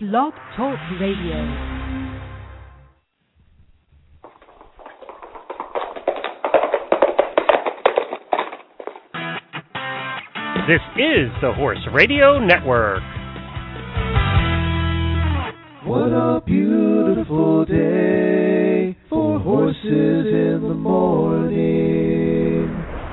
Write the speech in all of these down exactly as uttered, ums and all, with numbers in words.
Blog Talk Radio. This is the Horse Radio Network. What a beautiful day for horses in the morning.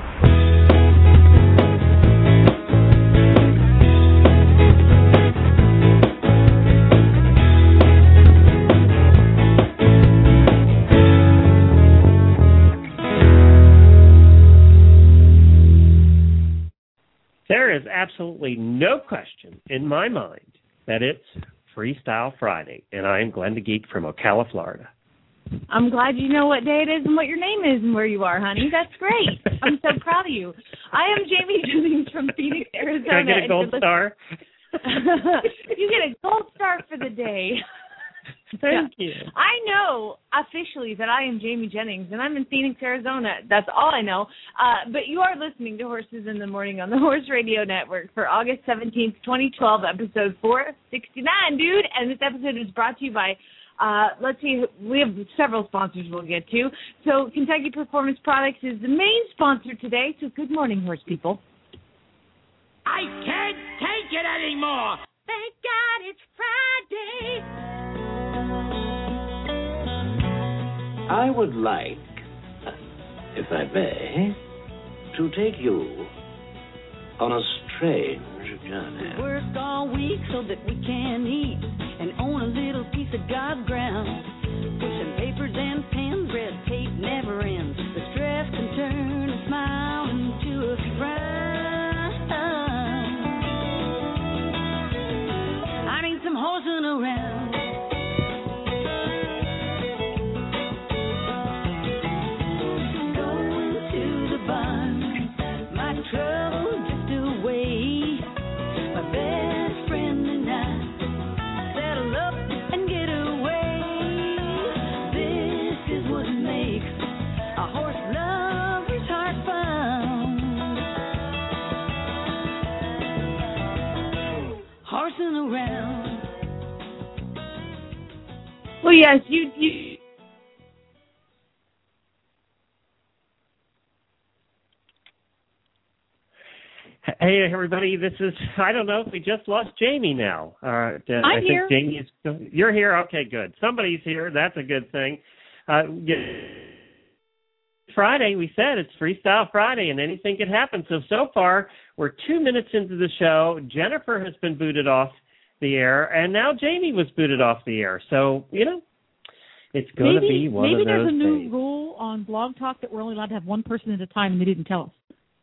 There is absolutely no question in my mind that it's Freestyle Friday, and I am Glenn the Geek from Ocala, Florida. I'm glad you know what day it is and what your name is and where you are, honey. That's great. I'm so proud of you. I am Jamie Jennings from Phoenix, Arizona. Can I get a gold star? You get a gold star for the day. Thank you. I know officially that I am Jamie Jennings, and I'm in Phoenix, Arizona. That's all I know. Uh, but you are listening to Horses in the Morning on the Horse Radio Network for August seventeenth, twenty twelve, episode four sixty-nine, dude. And this episode is brought to you by, uh, let's see, we have several sponsors we'll get to. So Kentucky Performance Products is the main sponsor today. So good morning, horse people. I can't take it anymore. Thank God it's Friday. I would like, if I may, to take you on a strange journey. We work all week so that we can eat and own a little piece of God's ground. Pushing papers and pens, red tape never ends. The stress can turn a smile into a frown. I need some horsing around. Trouble just away. My best friend and I settle up and get away. This is what makes a horse lover's heart found. Horsing around. Well, yes, you you. Hey, everybody, this is, I don't know if we just lost Jamie now. Uh, I'm I think here. Jamie is, you're here? Okay, good. Somebody's here. That's a good thing. Uh, Friday, we said it's Freestyle Friday, and anything could happen. So, so far, we're two minutes into the show. Jennifer has been booted off the air, and now Jamie was booted off the air. So, you know, it's going to be one of those Maybe there's a new days. rule on Blog Talk that we're only allowed to have one person at a time, and they didn't tell us.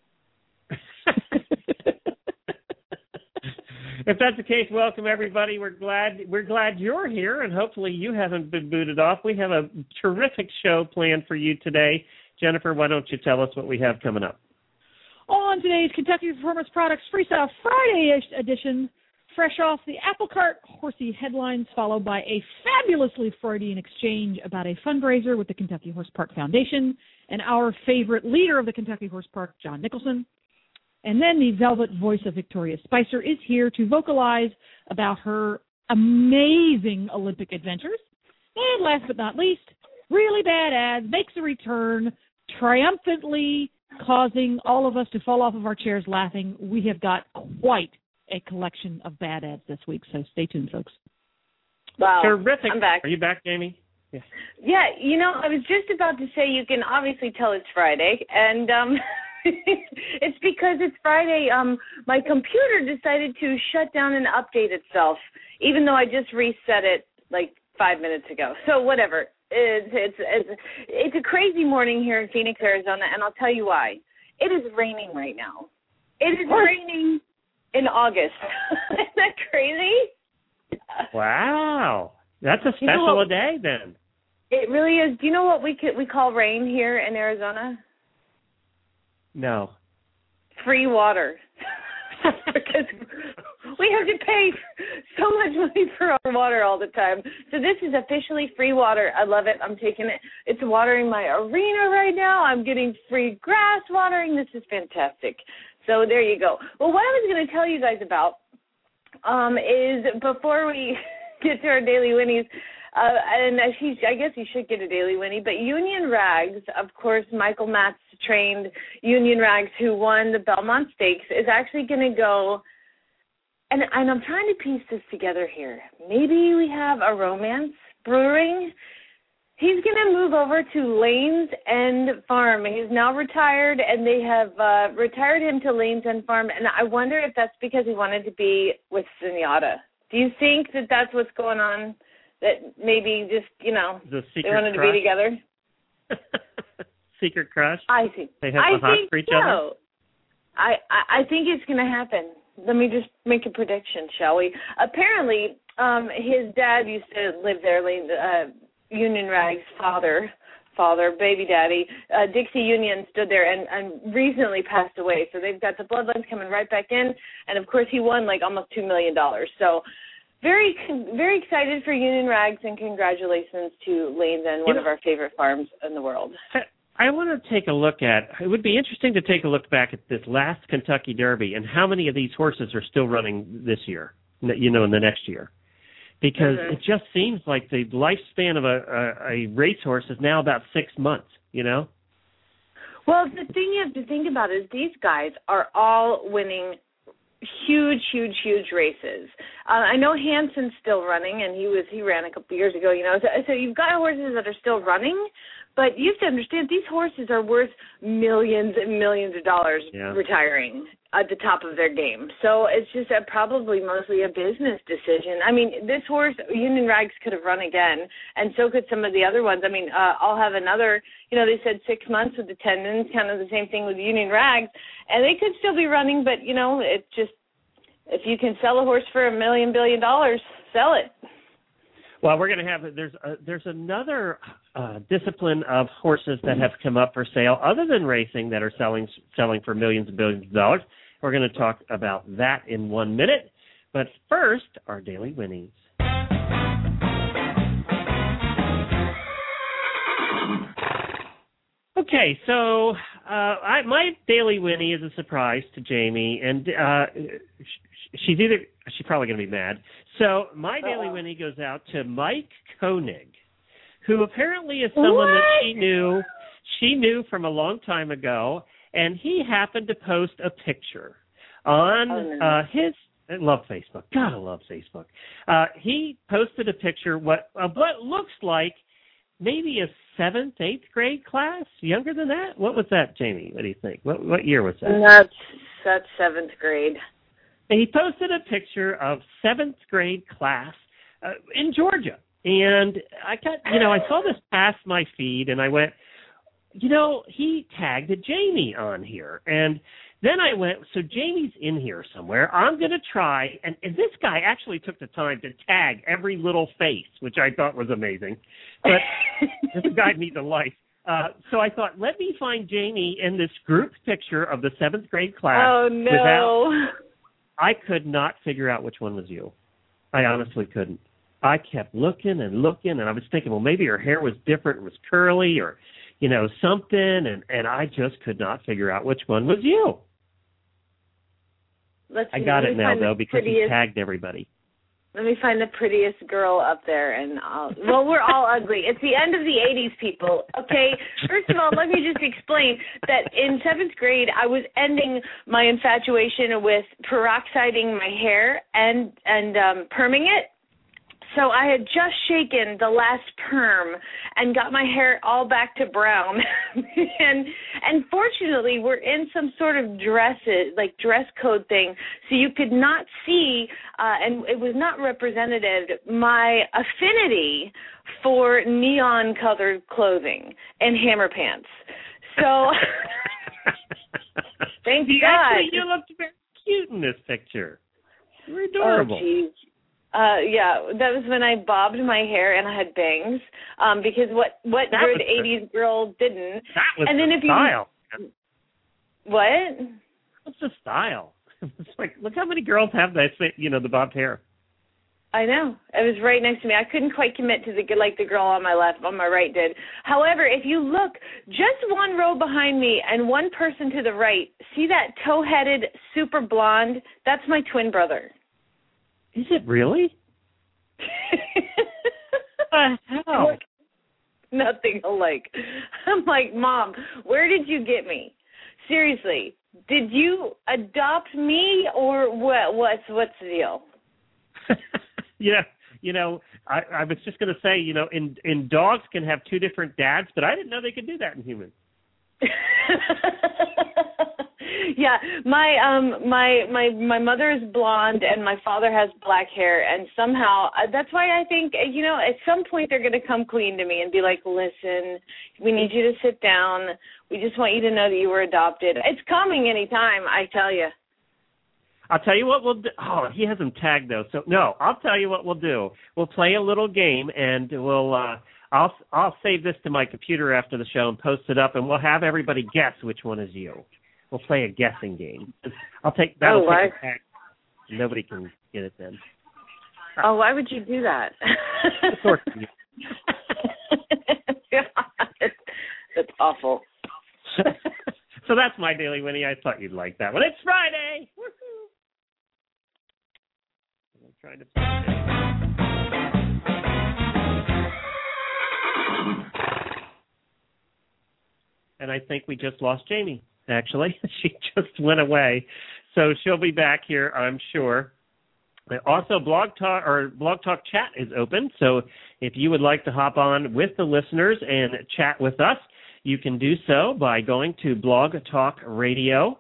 If that's the case, welcome everybody. We're glad we're glad you're here, and hopefully you haven't been booted off. We have a terrific show planned for you today. Jennifer, why don't you tell us what we have coming up? On today's Kentucky Performance Products Freestyle Friday edition, fresh off the apple cart horsey headlines, followed by a fabulously Freudian exchange about a fundraiser with the Kentucky Horse Park Foundation and our favorite leader of the Kentucky Horse Park, John Nicholson. And then the velvet voice of Victoria Spicer is here to vocalize about her amazing Olympic adventures. And last but not least, Really Bad Ads makes a return, triumphantly causing all of us to fall off of our chairs laughing. We have got quite a collection of bad ads this week, so stay tuned, folks. Wow. Terrific. I'm back. Are you back, Jamie? Yes. Yeah, you know, I was just about to say you can obviously tell it's Friday, and um, it's because it's Friday. Um, my computer decided to shut down and update itself, even though I just reset it like five minutes ago. So whatever. It's it's it's, it's a crazy morning here in Phoenix, Arizona, and I'll tell you why. It is raining right now. It is raining in August. Isn't that crazy? Wow. That's a You know special what- a day then. It really is. Do you know what we could, we call rain here in Arizona? No. Free water. Because we have to pay so much money for our water all the time. So this is officially free water. I love it. I'm taking it. It's watering my arena right now. I'm getting free grass watering. This is fantastic. So there you go. Well, what I was going to tell you guys about um, is before we get to our Daily Winnies. Uh, and she, I guess you should get a Daily Winnie. But Union Rags, of course, Michael Matz trained Union Rags, who won the Belmont Stakes, is actually going to go. And, and I'm trying to piece this together here. Maybe we have a romance brewing. He's going to move over to Lane's End Farm. He's now retired, and they have uh, retired him to Lane's End Farm. And I wonder if that's because he wanted to be with Zenyatta. Do you think that that's what's going on? That maybe just, you know, the they wanted crush. to be together? Secret crush? I think. They have I a hot think for each so. other? I, I, I think it's going to happen. Let me just make a prediction, shall we? Apparently, um, his dad used to live there, uh, Union Rag's father, father, baby daddy, uh, Dixie Union stood there and, and recently passed away. So they've got the bloodlines coming right back in. And, of course, he won like almost two million dollars. So very, very excited for Union Rags, and congratulations to Lane's End, one you know, of our favorite farms in the world. I want to take a look at, it would be interesting to take a look back at this last Kentucky Derby and how many of these horses are still running this year, you know, in the next year. Because mm-hmm. it just seems like the lifespan of a, a, a racehorse is now about six months, you know? Well, the thing you have to think about is these guys are all winning huge, huge, huge races. Uh, I know Hanson's still running, and he was he ran a couple years ago, you know. So, so you've got horses that are still running, but you have to understand these horses are worth millions and millions of dollars yeah. retiring at the top of their game. So it's just a, probably mostly a business decision. I mean, this horse, Union Rags, could have run again, and so could some of the other ones. I mean, uh, I'll have another, you know, they said six months with the tendons, kind of the same thing with Union Rags, and they could still be running, but, you know, it's just, if you can sell a horse for a million billion dollars, sell it. Well, we're going to have, there's a, there's another uh, discipline of horses that have come up for sale other than racing that are selling selling for millions and billions of dollars. We're going to talk about that in one minute. But first, our Daily Winnies. Okay, so uh, I, my Daily Winnie is a surprise to Jamie, and uh, she's either she's probably going to be mad. So my Daily Winnie goes out to Mike Koenig, who apparently is someone what? that she knew she knew from a long time ago, and he happened to post a picture on oh, no. uh, his. I love Facebook. God, I love Facebook. Uh, he posted a picture what uh, what looks like maybe a seventh, eighth grade class, younger than that. What was that, Jamie? What do you think? What what year was that? That's that's seventh grade. And he posted a picture of seventh grade class uh, in Georgia. And I got, you know, I saw this pass my feed, and I went, you know, he tagged a Jamie on here. And then I went, so Jamie's in here somewhere. I'm going to try. And, and this guy actually took the time to tag every little face, which I thought was amazing. But this guy needs a life. Uh, so I thought, let me find Jamie in this group picture of the seventh grade class. Oh, no. Without, I could not figure out which one was you. I honestly couldn't. I kept looking and looking, and I was thinking, well, maybe her hair was different, it was curly, or, you know, something, and, and I just could not figure out which one was you. Let's I see, got it now, though, because prettiest, he tagged everybody. Let me find the prettiest girl up there, and I'll, well, we're all ugly. It's the end of the eighties, people, okay? First of all, let me just explain that in seventh grade, I was ending my infatuation with peroxiding my hair and, and um, perming it. So I had just shaken the last perm and got my hair all back to brown. and and fortunately, we're in some sort of dresses, like dress code thing, so you could not see, uh, and it was not representative, my affinity for neon-colored clothing and hammer pants. So, thank you God. Actually, you looked very cute in this picture. You were adorable. Oh, geez. Uh, yeah, that was when I bobbed my hair and I had bangs, um, because what, what good eighties girl didn't. That was and then the if style. You, what? What's the style? It's like, look how many girls have that, you know, the bobbed hair. I know. It was right next to me. I couldn't quite commit to the like the girl on my left, on my right did. However, if you look just one row behind me and one person to the right, see that toe-headed, super blonde? That's my twin brother. Is it really? the hell? Look, nothing alike. I'm like, Mom, where did you get me? Seriously, did you adopt me or what? What's what's the deal? Yeah, you know, I, I was just going to say, you know, in in dogs can have two different dads, but I didn't know they could do that in humans. Yeah, my um my my my mother is blonde and my father has black hair, and somehow uh, that's why I think, you know, at some point they're going to come clean to me and be like, listen, we need you to sit down. We just want you to know that you were adopted. It's coming anytime, I tell you. I'll tell you what we'll do. Oh, he hasn't tagged though, so no. I'll tell you what we'll do. We'll play a little game, and we'll. Uh, I'll I'll save this to my computer after the show and post it up, and we'll have everybody guess which one is you. We'll play a guessing game. I'll take that'll oh, take a tag. Nobody can get it then. Oh, why would you do that? Sort of. That's awful. So that's my Daily Winnie. I thought you'd like that one. It's Friday. Woo-hoo. I'm trying to find it. And I think we just lost Jamie, actually. She just went away. So she'll be back here, I'm sure. Also, Blog Talk or Blog Talk Chat is open. So if you would like to hop on with the listeners and chat with us, you can do so by going to Blog Talk Radio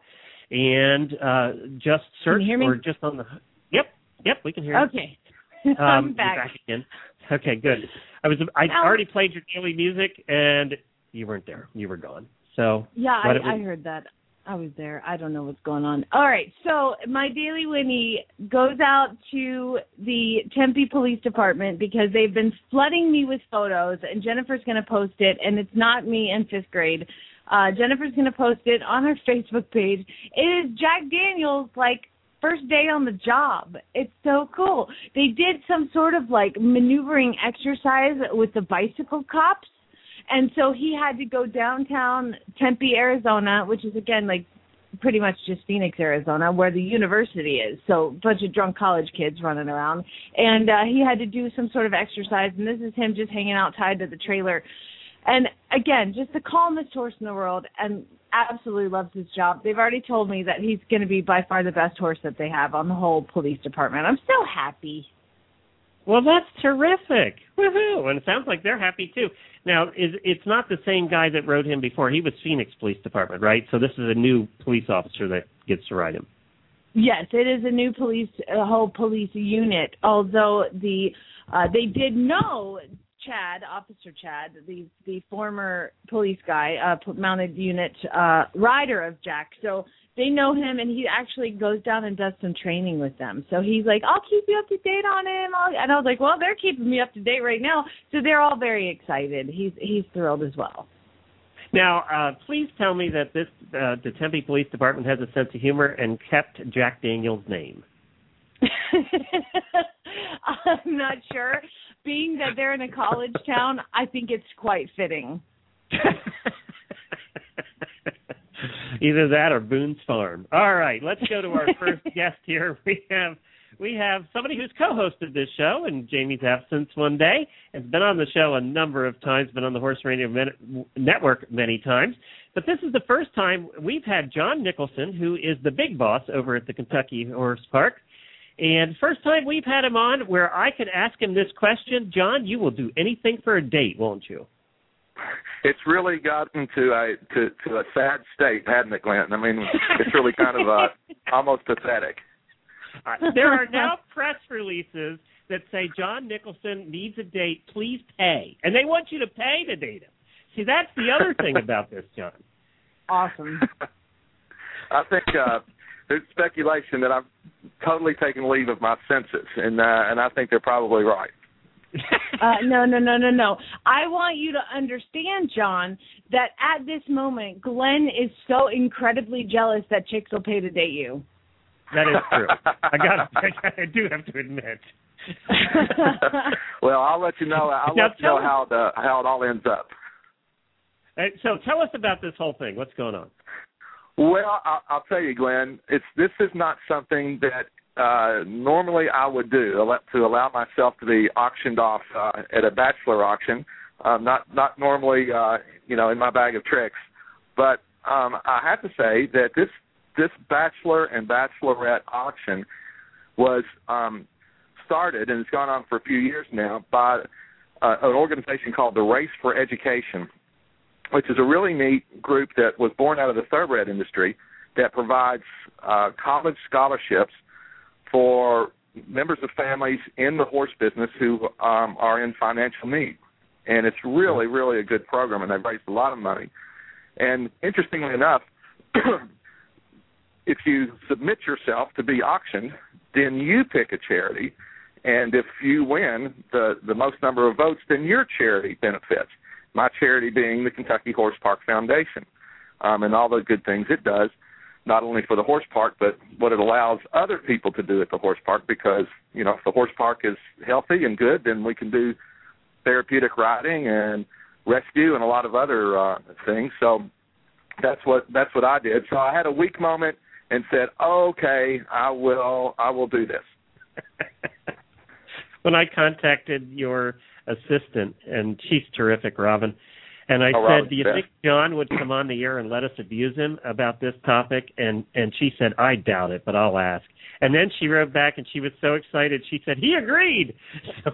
and uh, just search. Can you hear me? Or just on the. Yep, yep, we can hear you. Okay. Um, I'm back. You're back again. Okay, good. I was I Now, already played your daily music and you weren't there. You were gone. So yeah, what it I, was- I heard that. I was there. I don't know what's going on. All right, so my Daily Winnie goes out to the Tempe Police Department because they've been flooding me with photos, and Jennifer's going to post it, and it's not me in fifth grade. Uh, Jennifer's going to post it on her Facebook page. It is Jack Daniels, like, first day on the job. It's so cool. They did some sort of, like, maneuvering exercise with the bicycle cops. And so he had to go downtown Tempe, Arizona, which is, again, like pretty much just Phoenix, Arizona, where the university is. So a bunch of drunk college kids running around. And uh, he had to do some sort of exercise, and this is him just hanging out tied to the trailer. And, again, just the calmest horse in the world, and absolutely loves his job. They've already told me that he's going to be by far the best horse that they have on the whole police department. I'm so happy. Well, that's terrific. Woohoo. And it sounds like they're happy, too. Now, is it's not the same guy that rode him before. He was Phoenix Police Department, right? So this is a new police officer that gets to ride him. Yes, it is a new police, a whole police unit, although the uh, they did know Chad, Officer Chad, the the former police guy, uh, mounted unit uh, rider of Jack. So they know him, and he actually goes down and does some training with them. So he's like, I'll keep you up to date on him. I'll, and I was like, well, they're keeping me up to date right now. So they're all very excited. He's he's thrilled as well. Now, uh, please tell me that this uh, the Tempe Police Department has a sense of humor and kept Jack Daniels' name. I'm not sure. Being that they're in a college town, I think it's quite fitting. Either that or Boone's Farm. All right, let's go to our first guest here. We have we have somebody who's co-hosted this show in Jamie's absence one day. Has been on the show a number of times, been on the Horse Radio Network many times. But this is the first time we've had John Nicholson, who is the big boss over at the Kentucky Horse Park. And first time we've had him on where I could ask him this question. John, you will do anything for a date, won't you? It's really gotten to a to, to a sad state, hasn't it, Glenn? I mean, it's really kind of uh, almost pathetic. Uh, there are now press releases that say John Nicholson needs a date, please pay. And they want you to pay to date him. See, that's the other thing about this, John. Awesome. I think uh, there's speculation that I've totally taken leave of my senses, and uh, and I think they're probably right. uh, no, no, no, no, no. I want you to understand, John, that at this moment, Glenn is so incredibly jealous that chicks will pay to date you. That is true. I got. I do have to admit. Well, I'll let you know. I'll Now, let you know tell- how the how it all ends up. Uh, So tell us about this whole thing. What's going on? Well, I'll, I'll tell you, Glenn. It's this is not something that uh, normally I would do to allow myself to be auctioned off uh, at a bachelor auction. Um, not not normally, uh, you know, in my bag of tricks, but um, I have to say that this this bachelor and bachelorette auction was um, started, and it's gone on for a few years now, by uh, an organization called the Race for Education, which is a really neat group that was born out of the thoroughbred industry that provides uh, college scholarships for members of families in the horse business who um, are in financial need. And it's really, really a good program, and they've raised a lot of money. And interestingly enough, if you submit yourself to be auctioned, then you pick a charity, and if you win the, the most number of votes, then your charity benefits. My charity being the Kentucky Horse Park Foundation, um, and all the good things it does, not only for the horse park, but what it allows other people to do at the horse park, because, you know, if the horse park is healthy and good, then we can do therapeutic riding and rescue and a lot of other uh, things. So that's what that's what I did. So I had a weak moment and said, okay, I will I will do this. When I contacted your assistant, and she's terrific, Robin, and I oh, said, Robin's do you best. think John would come on the air and let us abuse him about this topic? And, and she said, I doubt it, but I'll ask. And then she wrote back, and she was so excited, she said, he agreed. So.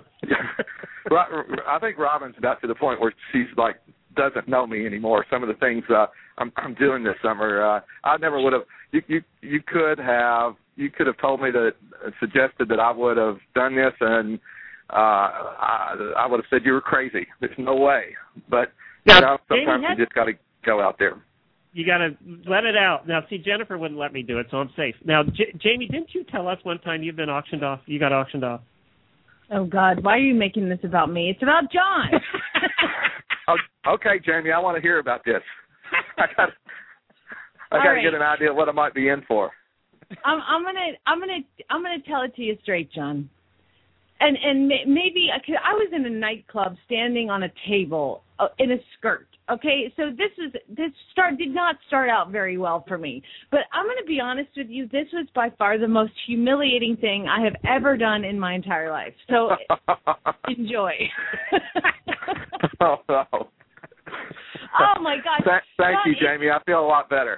I think Robin's about to the point where she's like, doesn't know me anymore. Some of the things uh, I'm, I'm doing this summer, uh, I never would have. You, you you could have you could have told me that uh, suggested that I would have done this, and uh, I, I would have said you were crazy. There's no way. But you know, sometimes you just got to go out there. You got to let it out. Now, see, Jennifer wouldn't let me do it, so I'm safe. Now, J- Jamie, didn't you tell us one time you've been auctioned off? You got auctioned off. Oh God, why are you making this about me? It's about John. Oh, okay, Jamie, I want to hear about this. I got I got to right. get an idea of what I might be in for. I'm, I'm gonna, I'm gonna, I'm gonna tell it to you straight, John. And and maybe I was in a nightclub standing on a table uh, in a skirt. Okay, so this is this start did not start out very well for me. But I'm going to be honest with you. This was by far the most humiliating thing I have ever done in my entire life. So enjoy. oh, no. Oh my gosh! Th- thank but you, it, Jamie. I feel a lot better.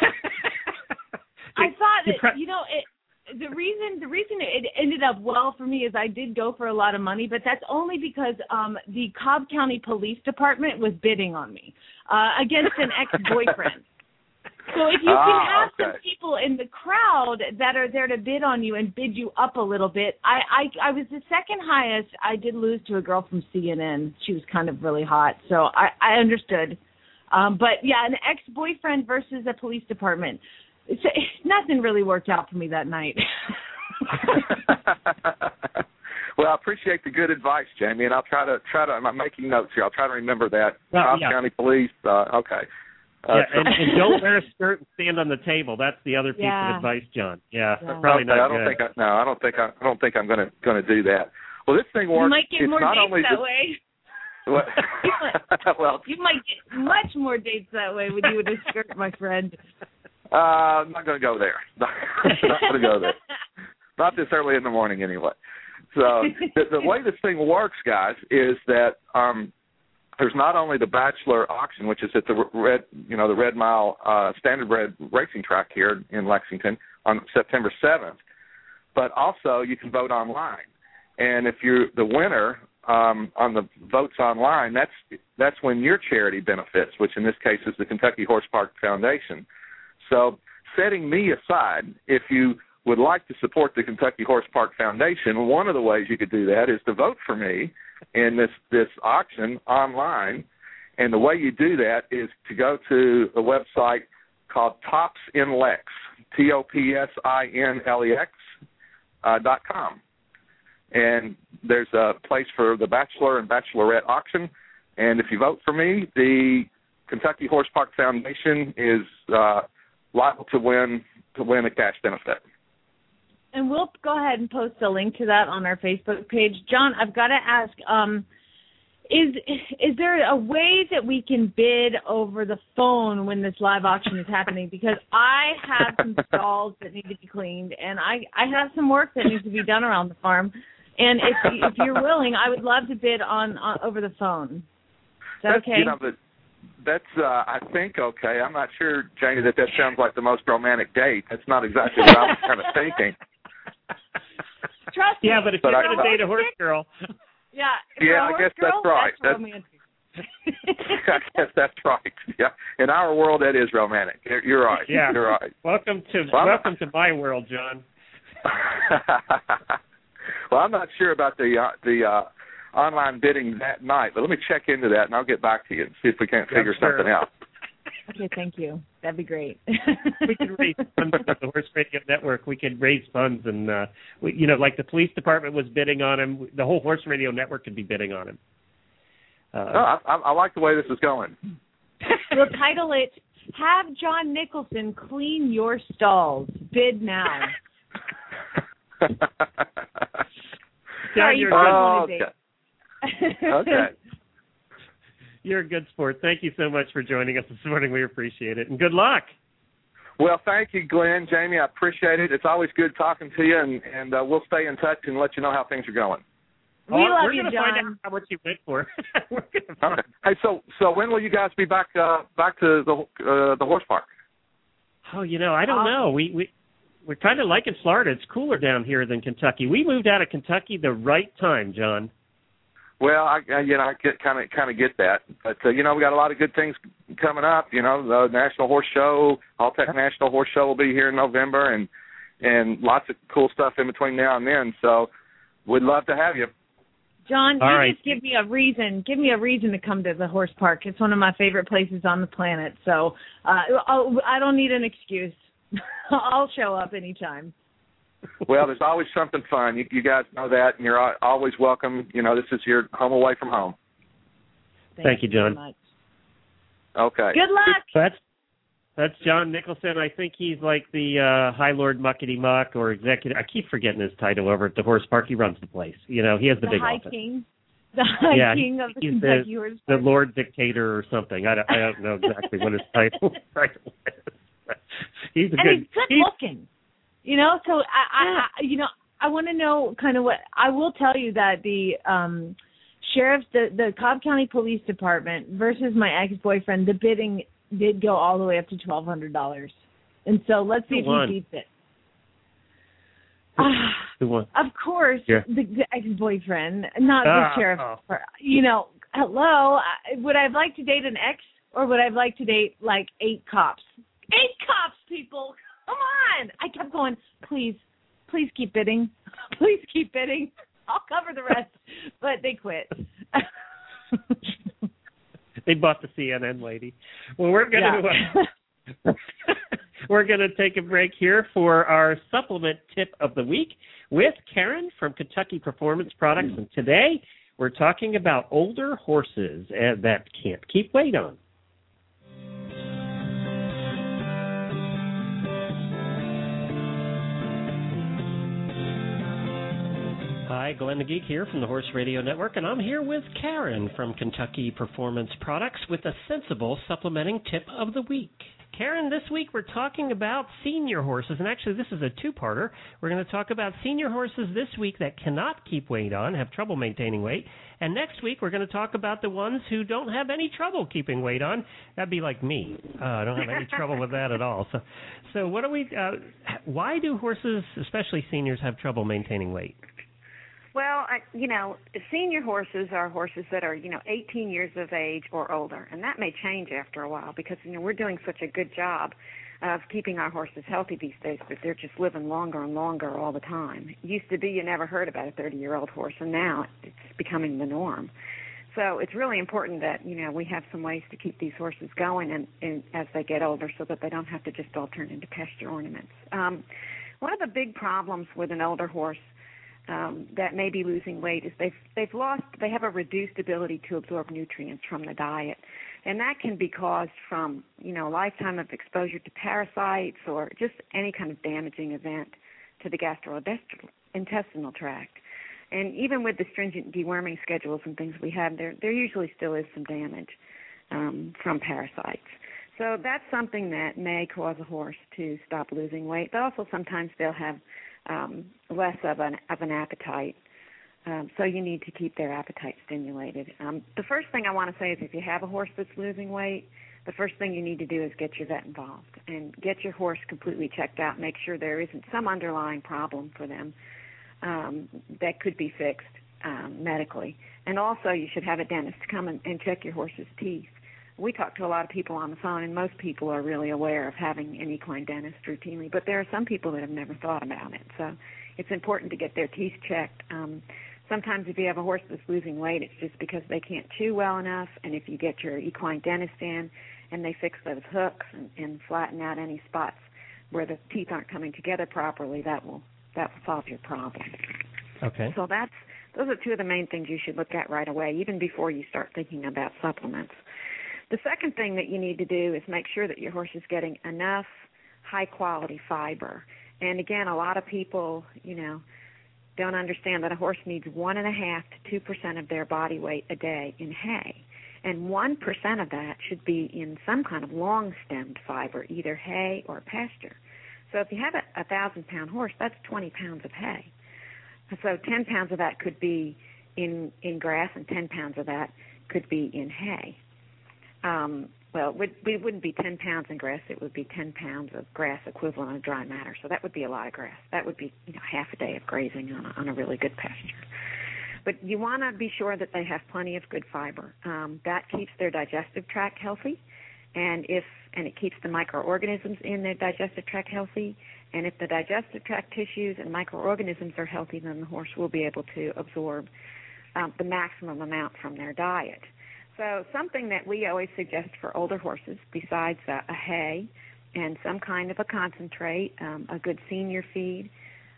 I thought that you know it. The reason the reason it ended up well for me is I did go for a lot of money, but that's only because um, the Cobb County Police Department was bidding on me uh, against an ex-boyfriend. So if you can ah, have okay. some people in the crowd that are there to bid on you and bid you up a little bit, I, I, I was the second highest. I did lose to a girl from C N N. She was kind of really hot, so I, I understood. Um, but, yeah, an ex-boyfriend versus a police department. It's, nothing really worked out for me that night. Well, I appreciate the good advice, Jamie, and I'll try to try to. I'm making notes here. I'll try to remember that. Well, Cobb yeah. County Police. Uh, okay. Uh, Yeah, so, and, and don't wear a skirt and stand on the table. That's the other piece Yeah. of advice, John. Yeah, Yeah. probably okay, not I don't good. think. I, no, I don't think. I, I don't think I'm going to going to do that. Well, this thing works. You might get it's more not dates only that the, way. What? well, You might get much more dates that way with you with a skirt, my friend. uh, I'm not going to go there. not going to go there. Not this early in the morning, anyway. So the, the way this thing works, guys, is that um, there's not only the Bachelor auction, which is at the Red, you know, the Red Mile uh, Standardbred Racing Track here in Lexington on September seventh, but also you can vote online. And if you're the winner um, on the votes online, that's that's when your charity benefits, which in this case is the Kentucky Horse Park Foundation. So setting me aside, if you would like to support the Kentucky Horse Park Foundation, one of the ways you could do that is to vote for me in this, this auction online. And the way you do that is to go to a website called Tops in Lex, T O P S I N L E X uh, dot com. And there's a place for the Bachelor and Bachelorette auction. And if you vote for me, the Kentucky Horse Park Foundation is uh, liable to win to win a cash benefit. And we'll go ahead and post a link to that on our Facebook page. John, I've got to ask, um, Is is there a way that we can bid over the phone when this live auction is happening? Because I have some stalls that need to be cleaned, and I, I have some work that needs to be done around the farm. And if if you're willing, I would love to bid on, on over the phone. Is that that's, okay? You know, but that's uh, I think okay. I'm not sure, Janie, that that sounds like the most romantic date. That's not exactly what I was kind of thinking. Trust me. Yeah, but if But you're I- going to date a horse girl. Yeah. Yeah, for a I guess horse that's girl, right. That's That's- romantic. I guess that's right. Yeah, in our world, that is romantic. You're, you're right. Yeah. You're right. Welcome to Well, I'm- welcome to my world, John. Well, I'm not sure about the uh, the uh, online bidding that night, but let me check into that, and I'll get back to you and see if we can't figure Yeah, sure. something out. Okay, thank you. That'd be great. We could raise funds with the Horse Radio Network. We could raise funds, and uh, we, you know, like the police department was bidding on him. The whole Horse Radio Network could be bidding on him. Uh, No, I, I, I like the way this is going. We'll title it, Have John Nicholson Clean Your Stalls. Bid now. John, Sorry, you're, you a good, Oh, wanted okay. it. Okay. you're a good sport. Thank you so much for joining us this morning. We appreciate it, and good luck. Well, thank you, Glenn, Jamie. I appreciate it. It's always good talking to you, and, and uh, we'll stay in touch and let you know how things are going. We Oh, love we're you, gonna John. find out how much you went for. We're gonna find- Okay. Hey, so so when will you guys be back uh, back to the uh, the horse park? Oh, you know, I don't Um, know. We we we're kind of liking Florida. It's cooler down here than Kentucky. We moved out of Kentucky the right time, John. Well, I, I you know I get kind of kind of get that, but uh, you know we got a lot of good things coming up. You know, the National Horse Show, Alltech National Horse Show will be here in November, and and lots of cool stuff in between now and then. So we'd love to have you. John, All you right. just give me a reason. Give me a reason to come to the horse park. It's one of my favorite places on the planet. So uh, I'll, I don't need an excuse. I'll show up anytime. Well, there's always something fun. You, you guys know that, and you're al- always welcome. You know, this is your home away from home. Thank you, John. so much. Okay. Good luck. That's that's John Nicholson. I think he's like the uh, High Lord Muckety Muck or executive. I keep forgetting his title over at the horse park. He runs the place. You know, he has the, The big High office. King. The High Yeah, King of the he's the- Kentucky Horse The Park. Lord Dictator or something. I don't, I don't know exactly what his title, title is. He's a and good. he's good he's- looking. You know, so I, I, I you know, I want to know kind of what I will tell you that the um sheriff's the the Cobb County Police Department versus my ex-boyfriend, the bidding did go all the way up to twelve hundred dollars, and so let's see Who if won? he beats it. Who won? Of course, Yeah. the, the ex-boyfriend, not Ah, the sheriff. oh. You know, hello. I- Would I have liked to date an ex, or would I have liked to date like eight cops? Eight cops, people. Come on. I kept going, please, please keep bidding. Please keep bidding. I'll cover the rest. But they quit. They bought the C N N lady. Well, we're gonna uh, we're gonna take a break here for our supplement tip of the week with Karen from Kentucky Performance Products, and today we're talking about older horses uh, that can't keep weight on. Hi, Glenn the Geek here from the Horse Radio Network, and I'm here with Karen from Kentucky Performance Products with a sensible supplementing tip of the week. Karen, this week we're talking about senior horses, and actually this is a two-parter. We're going to talk about senior horses this week that cannot keep weight on, have trouble maintaining weight, and next week we're going to talk about the ones who don't have any trouble keeping weight on. That'd be like me. Uh, I don't have any trouble with that at all. So, so what do we? Uh, why do horses, especially seniors, have trouble maintaining weight? Well, I, you know, senior horses are horses that are, you know, eighteen years of age or older, and that may change after a while because, you know, we're doing such a good job of keeping our horses healthy these days that they're just living longer and longer all the time. It used to be you never heard about a thirty-year-old horse, and now it's becoming the norm. So it's really important that, you know, we have some ways to keep these horses going and, and as they get older so that they don't have to just all turn into pasture ornaments. Um, one of the big problems with an older horse Um, that may be losing weight is they've they've lost they have a reduced ability to absorb nutrients from the diet, and that can be caused from you know a lifetime of exposure to parasites or just any kind of damaging event to the gastrointestinal tract. And even with the stringent deworming schedules and things we have, there there usually still is some damage um, from parasites. So that's something that may cause a horse to stop losing weight. But also sometimes they'll have um, less of an of an appetite. Um, so you need to keep their appetite stimulated. Um, the first thing I want to say is if you have a horse that's losing weight, the first thing you need to do is get your vet involved and get your horse completely checked out, make sure there isn't some underlying problem for them um, that could be fixed um, medically. And also you should have a dentist come and, and check your horse's teeth. We talk to a lot of people on the phone, and most people are really aware of having an equine dentist routinely, but there are some people that have never thought about it. So it's important to get their teeth checked. Um, sometimes if you have a horse that's losing weight, it's just because they can't chew well enough, and if you get your equine dentist in and they fix those hooks and, and flatten out any spots where the teeth aren't coming together properly, that will that will solve your problem. Okay. So that's those are two of the main things you should look at right away, even before you start thinking about supplements. The second thing that you need to do is make sure that your horse is getting enough high-quality fiber. And again, a lot of people, you know, don't understand that a horse needs one and a half to two percent of their body weight a day in hay. And one percent of that should be in some kind of long-stemmed fiber, either hay or pasture. So if you have a, a thousand-pound horse, that's twenty pounds of hay. So ten pounds of that could be in, in grass, and ten pounds of that could be in hay. Um, well, it, would, it wouldn't be ten pounds in grass. It would be ten pounds of grass equivalent of dry matter. So that would be a lot of grass. That would be, you know, half a day of grazing on a, on a really good pasture. But you want to be sure that they have plenty of good fiber. Um, that keeps their digestive tract healthy, and if and it keeps the microorganisms in their digestive tract healthy. And if the digestive tract tissues and microorganisms are healthy, then the horse will be able to absorb um, the maximum amount from their diet. So something that we always suggest for older horses, besides uh, a hay and some kind of a concentrate, um, a good senior feed,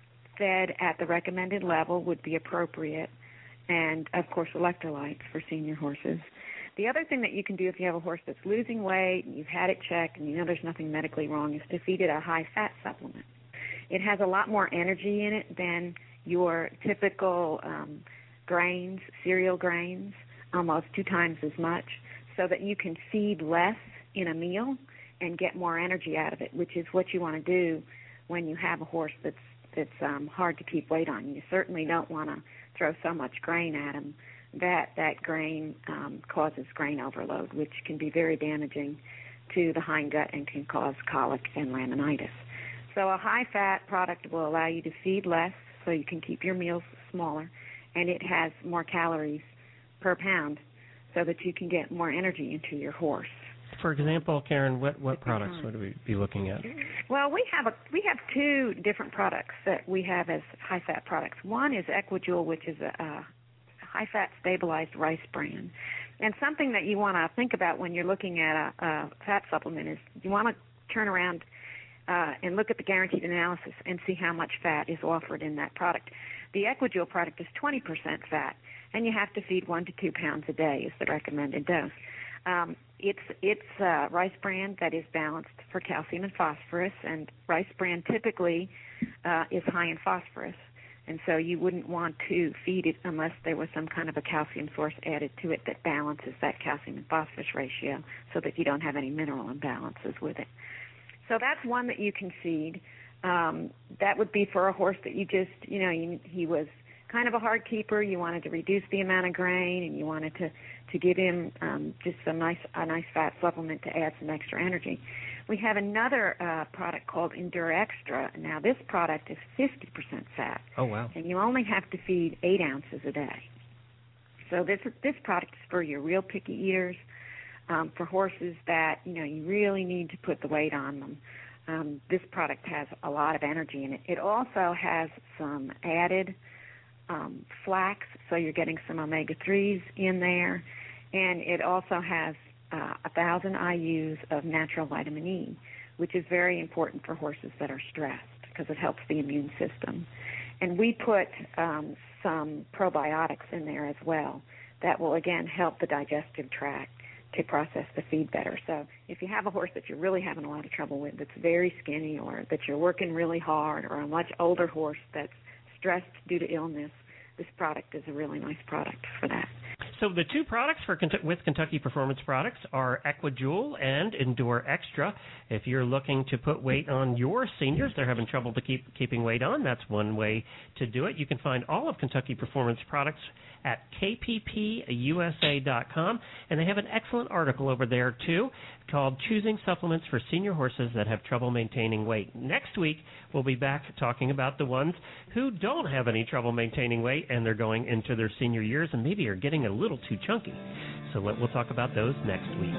fed at the recommended level would be appropriate, and, of course, electrolytes for senior horses. The other thing that you can do if you have a horse that's losing weight and you've had it checked and you know there's nothing medically wrong is to feed it a high-fat supplement. It has a lot more energy in it than your typical um, grains, cereal grains, almost two times as much, so that you can feed less in a meal and get more energy out of it, which is what you want to do when you have a horse that's that's um, hard to keep weight on. You certainly don't want to throw so much grain at him that that grain um, causes grain overload, which can be very damaging to the hindgut and can cause colic and laminitis. So a high-fat product will allow you to feed less so you can keep your meals smaller, and it has more calories per pound so that you can get more energy into your horse. For example, Karen, what, what products would we be looking at? Well, we have a we have two different products that we have as high-fat products. One is Equijewel, which is a, a high-fat stabilized rice bran. And something that you want to think about when you're looking at a, a fat supplement is you want to turn around uh, and look at the guaranteed analysis and see how much fat is offered in that product. The Equijewel product is twenty percent fat, and you have to feed one to two pounds a day is the recommended dose. Um, it's it's uh, rice bran that is balanced for calcium and phosphorus, and rice bran typically uh, is high in phosphorus, and so you wouldn't want to feed it unless there was some kind of a calcium source added to it that balances that calcium and phosphorus ratio so that you don't have any mineral imbalances with it. So that's one that you can feed. Um, that would be for a horse that you just, you know, you, he was kind of a hard keeper. You wanted to reduce the amount of grain, and you wanted to, to give him um, just some nice a nice fat supplement to add some extra energy. We have another uh, product called Endure Extra. Now, this product is fifty percent fat. Oh, wow. And you only have to feed eight ounces a day. So this this product is for your real picky eaters, um, for horses that, you know, you really need to put the weight on them. Um, this product has a lot of energy in it. It also has some added um, flax, so you're getting some omega threes in there, and it also has uh, one thousand I U's of natural vitamin E, which is very important for horses that are stressed because it helps the immune system. And we put um, some probiotics in there as well that will, again, help the digestive tract to process the feed better. So if you have a horse that you're really having a lot of trouble with, that's very skinny, or that you're working really hard, or a much older horse that's stressed due to illness, this product is a really nice product for that. So the two products for with Kentucky Performance Products are Equijewel and Endure Extra. If you're looking to put weight on your seniors, they're having trouble to keep keeping weight on, that's one way to do it. You can find all of Kentucky Performance Products at K P P U S A dot com, and they have an excellent article over there, too, called Choosing Supplements for Senior Horses That Have Trouble Maintaining Weight. Next week, we'll be back talking about the ones who don't have any trouble maintaining weight, and they're going into their senior years and maybe are getting a little too chunky. So we'll talk about those next week.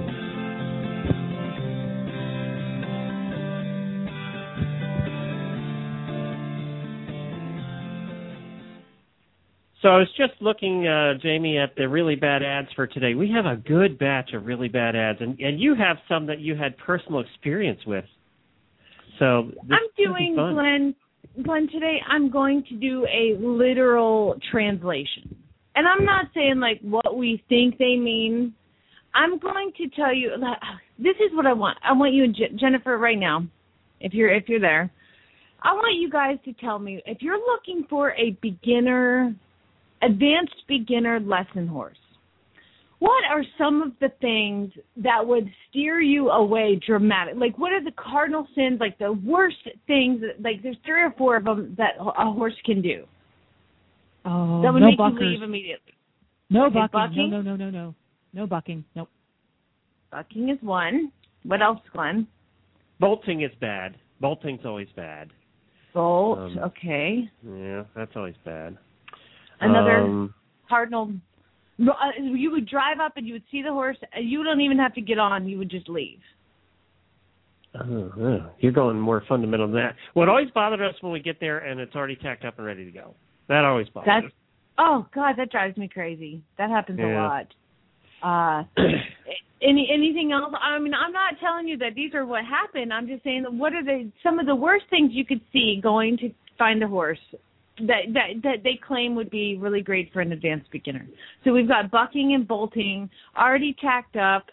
So I was just looking, uh, Jamie, at the really bad ads for today. We have a good batch of really bad ads, and, and you have some that you had personal experience with. So this I'm doing, Glenn, Glenn, today I'm going to do a literal translation. And I'm not saying, like, what we think they mean. I'm going to tell you, this is what I want. I want you and Je- Jennifer right now, if you're if you're there, I want you guys to tell me, if you're looking for a beginner, advanced beginner lesson horse, what are some of the things that would steer you away dramatic? Like, what are the cardinal sins, like the worst things, like there's three or four of them that a horse can do? Oh, that would no make buckers. you leave immediately. No Okay, bucking. bucking. No, no, no, no, no. No bucking. Nope. Bucking is one. What else, Glenn? Bolting is bad. Bolting's always bad. Bolt, Um, okay. Yeah, that's always bad. Another Um, cardinal. Uh, you would drive up and you would see the horse. You don't even have to get on. You would just leave. Oh, yeah. You're going more fundamental than that. What always bothered us when we get there and it's already tacked up and ready to go. That always bothers That's, us. oh, God, that drives me crazy. That happens Yeah. a lot. Uh, any anything else? I mean, I'm not telling you that these are what happened. I'm just saying that what are the some of the worst things you could see going to find a horse that that that they claim would be really great for an advanced beginner. So we've got bucking and bolting already tacked up.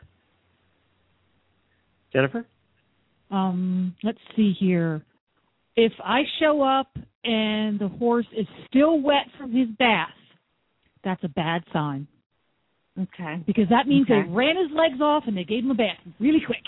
Jennifer? Um, let's see here. If I show up and the horse is still wet from his bath, that's a bad sign. Okay. Because that means Okay. they ran his legs off and they gave him a bath really quick.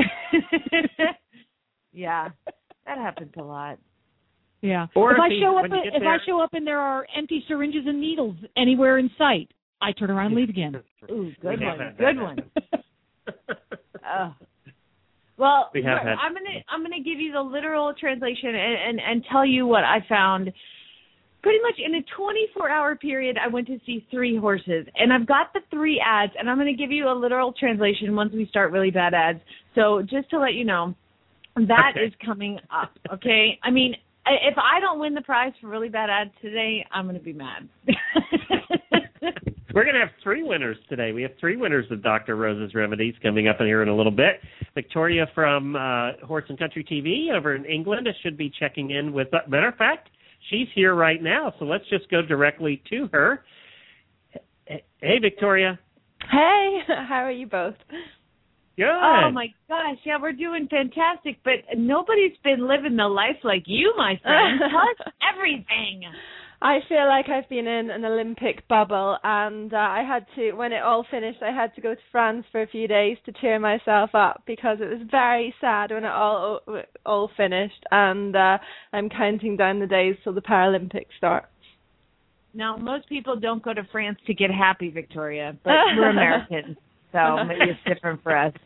Yeah, that happens a lot. Yeah. Or if if I he- show up, when you if get I there- show up and there are empty syringes and needles anywhere in sight, I turn around and leave again. Ooh, good We have one. had Good that one. Oh. Well, We have had- I'm gonna I'm gonna give you the literal translation and, and, and tell you what I found. Pretty much in a twenty-four hour period, I went to see three horses, and I've got the three ads, and I'm going to give you a literal translation once we start really bad ads. So just to let you know, that Okay. is coming up, okay? I mean, I- if I don't win the prize for really bad ads today, I'm going to be mad. We're going to have three winners today. We have three winners of Doctor Rose's Remedies coming up in here in a little bit. Victoria from uh, Horse and Country T V over in England should be checking in with us. Matter of fact, she's here right now, so let's just go directly to her. Hey, Victoria. Hey, how are you both? Good. Oh, my gosh. Yeah, we're doing fantastic, but nobody's been living the life like you, my friend. Tell us everything. I feel like I've been in an Olympic bubble, and uh, I had to, when it all finished, I had to go to France for a few days to cheer myself up because it was very sad when it all all finished, and uh, I'm counting down the days till the Paralympics start. Now, most people don't go to France to get happy, Victoria, but we're Americans, so maybe it's different for us.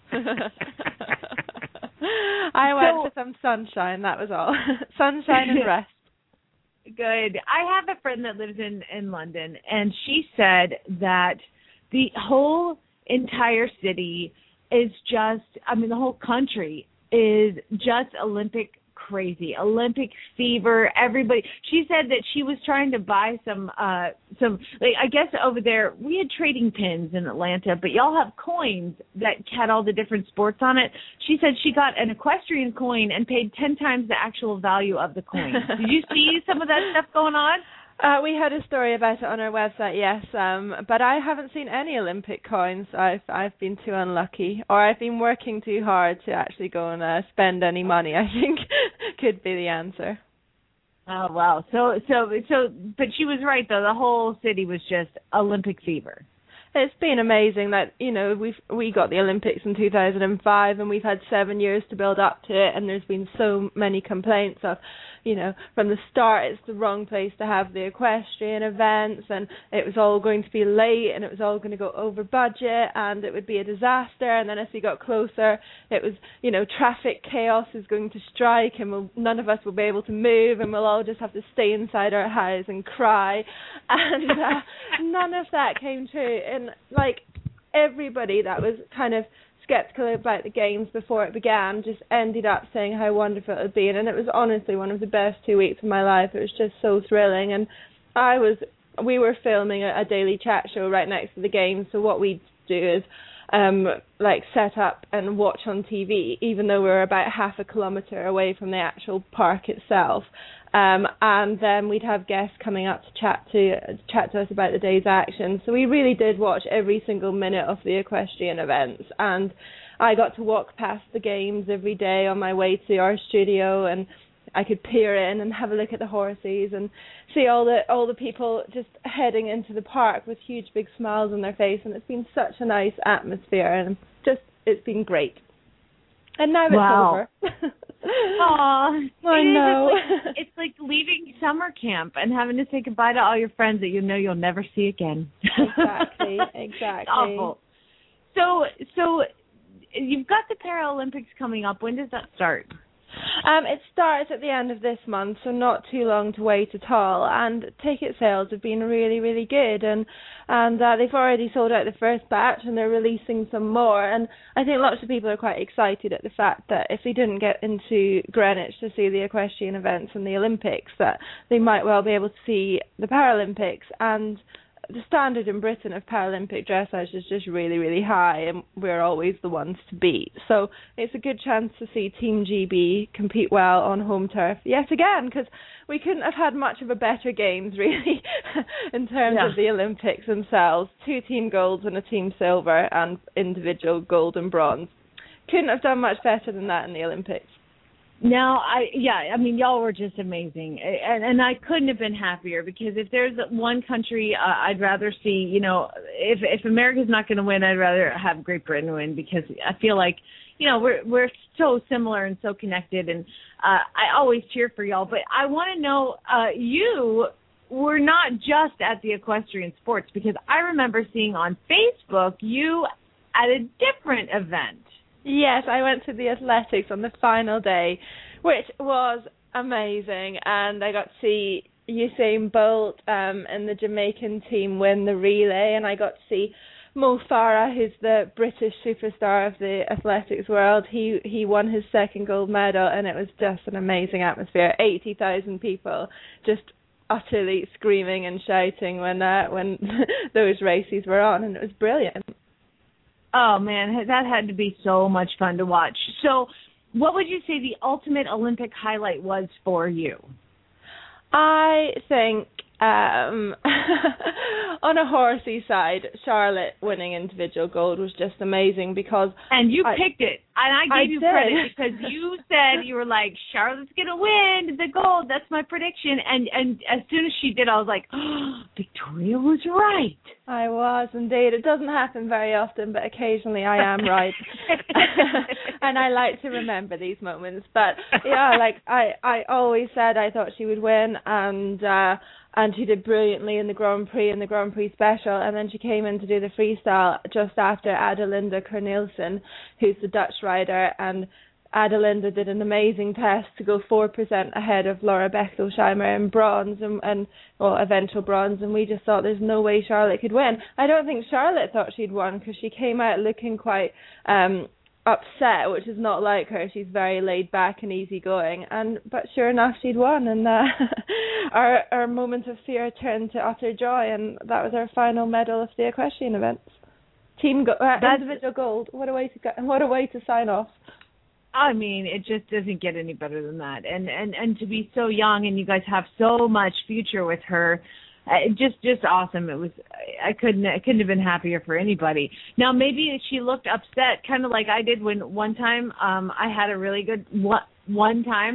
I went So- for some sunshine, that was all. Sunshine and rest. Good. I have a friend that lives in, in London, and she said that the whole entire city is just, I mean, the whole country is just Olympic crazy, Olympic fever. Everybody. She said that she was trying to buy some, uh, some. Like I guess over there we had trading pins in Atlanta, but y'all have coins that had all the different sports on it. She said she got an equestrian coin and paid ten times the actual value of the coin. Did you see some of that stuff going on? Uh, we had a story about it on our website, yes, um, but I haven't seen any Olympic coins. I've I've been too unlucky, or I've been working too hard to actually go and uh, spend any money, I think could be the answer. Oh wow! So so so, but she was right though. The whole city was just Olympic fever. It's been amazing that, you know, we've we got the Olympics in two thousand five and we've had seven years to build up to it, and there's been so many complaints of, you know, from the start it's the wrong place to have the equestrian events, and it was all going to be late and it was all going to go over budget and it would be a disaster, and then as we got closer it was, you know, traffic chaos is going to strike and we'll, none of us will be able to move and we'll all just have to stay inside our house and cry, and uh, none of that came true. And like everybody that was kind of skeptical about the games before it began just ended up saying how wonderful it had been, and it was honestly one of the best two weeks of my life. It was just so thrilling, and I was we were filming a, a daily chat show right next to the games, so what we do is um like set up and watch on T V even though we're about half a kilometre away from the actual park itself. Um, and then we'd have guests coming up to chat to uh, chat to us about the day's action. So we really did watch every single minute of the equestrian events, and I got to walk past the games every day on my way to our studio, and I could peer in and have a look at the horses and see all the all the people just heading into the park with huge big smiles on their face, and it's been such a nice atmosphere, and just it's been great. And now it's wow. over. Aw, I know. It's like, it's like leaving summer camp and having to say goodbye to all your friends that you know you'll never see again. Exactly, exactly. It's awful. So, so you've got the Paralympics coming up. When does that start? Um, it starts at the end of this month, so not too long to wait at all. And ticket sales have been really, really good, and and uh, they've already sold out the first batch, and they're releasing some more. And I think lots of people are quite excited at the fact that if they didn't get into Greenwich to see the equestrian events and the Olympics, that they might well be able to see the Paralympics. And the standard in Britain of Paralympic dressage is just really, really high, and we're always the ones to beat. So it's a good chance to see Team G B compete well on home turf yet again, because we couldn't have had much of a better games, really, in terms yeah. of the Olympics themselves. Two team golds and a team silver, and individual gold and bronze. Couldn't have done much better than that in the Olympics. No, I yeah, I mean, y'all were just amazing, and and I couldn't have been happier, because if there's one country uh, I'd rather see, you know, if if America's not going to win, I'd rather have Great Britain win, because I feel like, you know, we're we're so similar and so connected, and uh, I always cheer for y'all. But I want to know, uh, you were not just at the equestrian sports, because I remember seeing on Facebook you at a different event. Yes, I went to the athletics on the final day, which was amazing, and I got to see Usain Bolt um, and the Jamaican team win the relay, and I got to see Mo Farah, who's the British superstar of the athletics world. He he won his second gold medal, and it was just an amazing atmosphere. eighty thousand people just utterly screaming and shouting when uh, when those races were on, and it was brilliant. Oh, man, that had to be so much fun to watch. So what would you say the ultimate Olympic highlight was for you? I think um, on a horsey side, Charlotte winning individual gold was just amazing, because... And you I, picked it. And I gave I you did. credit, because you said, you were like, Charlotte's going to win the gold. That's my prediction. And and as soon as she did, I was like, oh, Victoria was right. I was, indeed. It doesn't happen very often, but occasionally I am right. And I like to remember these moments. But, yeah, like, I, I always said I thought she would win, and... Uh, and she did brilliantly in the Grand Prix and the Grand Prix Special, and then she came in to do the freestyle just after Adelinde Cornelissen, who's the Dutch rider, and Adelinde did an amazing test to go four percent ahead of Laura Bechtolsheimer in bronze, and, and well, eventual bronze, and we just thought there's no way Charlotte could win. I don't think Charlotte thought she'd won, because she came out looking quite... Um, upset, which is not like her. She's very laid back and easygoing, and but sure enough, she'd won, and uh, our our moment of fear turned to utter joy, and that was our final medal of the equestrian events. Team go- uh, individual gold. What a way to go- what a way to sign off. I mean, it just doesn't get any better than that, and and and to be so young, and you guys have so much future with her. Uh, just, just awesome. It was. I couldn't. I couldn't have been happier for anybody. Now, maybe she looked upset, kind of like I did when one time um, I had a really good one, one time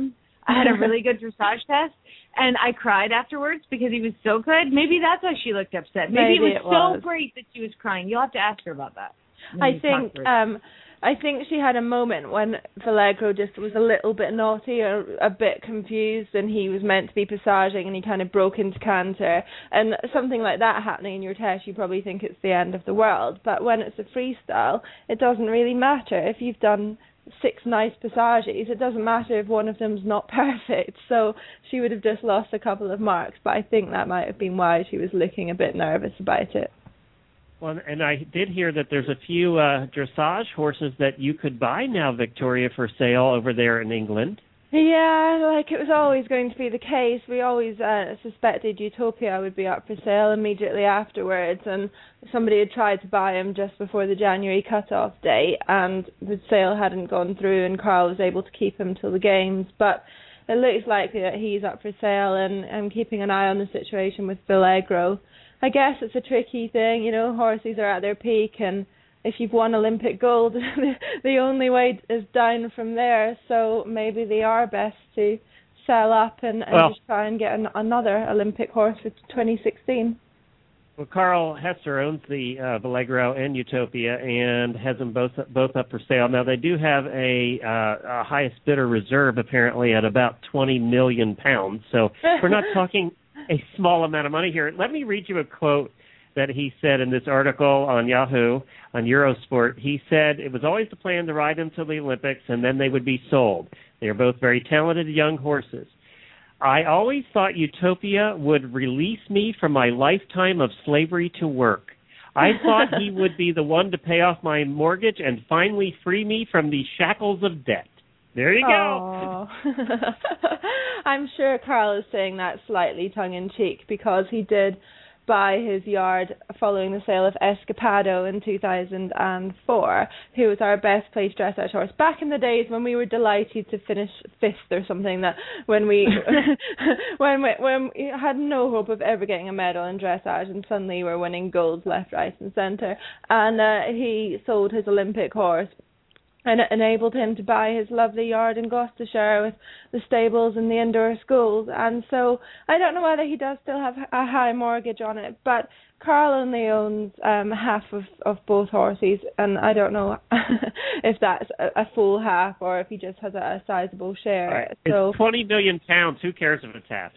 I had a really good dressage test, and I cried afterwards because he was so good. Maybe that's why she looked upset. Maybe, Maybe it was it was so great that she was crying. You'll have to ask her about that. I think um, I think she had a moment when Valegro just was a little bit naughty or a bit confused, and he was meant to be passaging and he kind of broke into canter. And something like that happening in your test, you probably think it's the end of the world. But when it's a freestyle, it doesn't really matter. If you've done six nice passages, it doesn't matter if one of them's not perfect. So she would have just lost a couple of marks, but I think that might have been why she was looking a bit nervous about it. Well, and I did hear that there's a few uh, dressage horses that you could buy now, Victoria, for sale over there in England. Yeah, like it was always going to be the case. We always uh, suspected Utopia would be up for sale immediately afterwards, and somebody had tried to buy him just before the January cut-off date, and the sale hadn't gone through, and Carl was able to keep him till the games. But it looks likely that he's up for sale, and I'm keeping an eye on the situation with Valegro. I guess it's a tricky thing, you know, horses are at their peak, and if you've won Olympic gold, the only way is down from there, so maybe they are best to sell up and, and well, just try and get an, another Olympic horse for twenty sixteen. Well, Carl Hesser owns the uh, Valegro and Utopia and has them both both up for sale. Now, they do have a, uh, a highest bidder reserve, apparently, at about twenty million pounds, so we're not talking a small amount of money here. Let me read you a quote that he said in this article on Yahoo, on Eurosport. He said, it was always the plan to ride them to the Olympics and then they would be sold. They are both very talented young horses. I always thought Utopia would release me from my lifetime of slavery to work. I thought he would be the one to pay off my mortgage and finally free me from the shackles of debt. There you go. I'm sure Carl is saying that slightly tongue-in-cheek because he did buy his yard following the sale of Escapado in two thousand four, who was our best placed dressage horse back in the days when we were delighted to finish fifth or something, that when we when we when we had no hope of ever getting a medal in dressage, and suddenly we're winning golds left, right and centre. And uh, he sold his Olympic horse, and it enabled him to buy his lovely yard in Gloucestershire with the stables and the indoor schools. And so I don't know whether he does still have a high mortgage on it, but Carl only owns um, half of, of both horses, and I don't know if that's a, a full half or if he just has a, a sizable share. Right. So it's twenty million pounds. Who cares if it's half?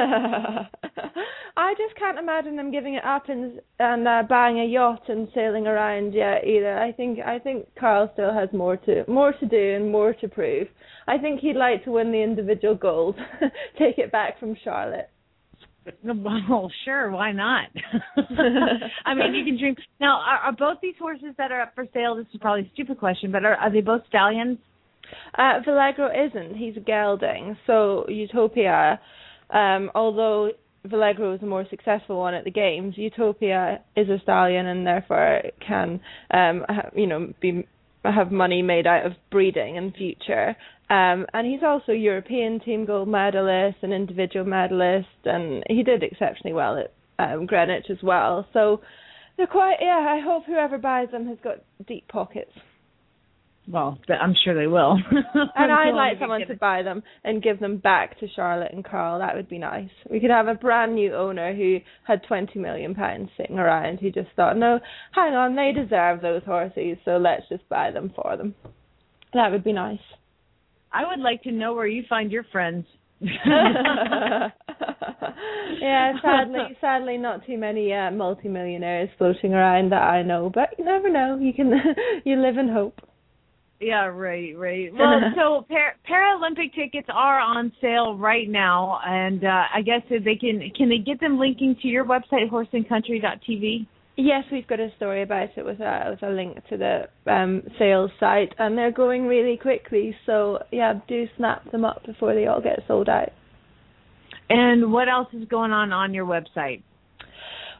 I just can't imagine them giving it up and and uh, buying a yacht and sailing around yet either. I think I think Carl still has more to more to do and more to prove. I think he'd like to win the individual gold, take it back from Charlotte. Well, sure, why not? I mean, you can dream. Now, are, are both these horses that are up for sale, this is probably a stupid question, but are, are they both stallions? Uh, Valegro isn't. He's a gelding. So Utopia, um, although Valegro was the more successful one at the games, Utopia is a stallion and therefore can, um, ha, you know, be have money made out of breeding in future. Um, and he's also European team gold medalist and individual medalist, and he did exceptionally well at um, Greenwich as well. So they're quite, yeah, I hope whoever buys them has got deep pockets. Well, I'm sure they will. And I'd like someone to buy them and give them back to Charlotte and Carl. That would be nice. We could have a brand new owner who had twenty million pounds sitting around who just thought, no, hang on, they deserve those horses, so let's just buy them for them. That would be nice. I would like to know where you find your friends. Yeah, sadly, sadly, not too many uh, multimillionaires floating around that I know, but you never know. You can, you live in hope. Yeah, right, right. Well, so Par- Paralympic tickets are on sale right now, and uh, I guess they can can they get them linking to your website, horse and country dot t v? Yes, we've got a story about it with a with a link to the um, sales site, and they're going really quickly. So yeah, do snap them up before they all get sold out. And what else is going on on your website?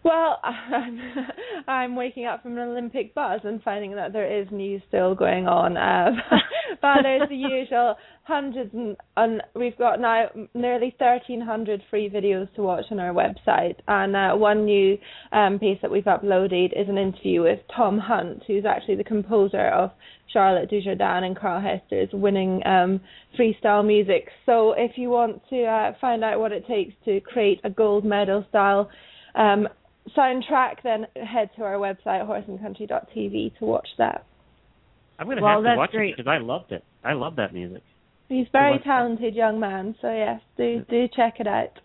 Well, I'm, I'm waking up from an Olympic buzz and finding that there is news still going on. Uh, but there's the usual hundreds, and, and we've got now nearly thirteen hundred free videos to watch on our website. And uh, one new um, piece that we've uploaded is an interview with Tom Hunt, who's actually the composer of Charlotte Dujardin and Carl Hester's winning um, freestyle music. So if you want to uh, find out what it takes to create a gold medal style um, soundtrack, then head to our website, horse and country dot t v, to watch that. I'm going to well, have to watch great. it because I loved it. I love that music. He's a very talented young man, so yes, do do check it out.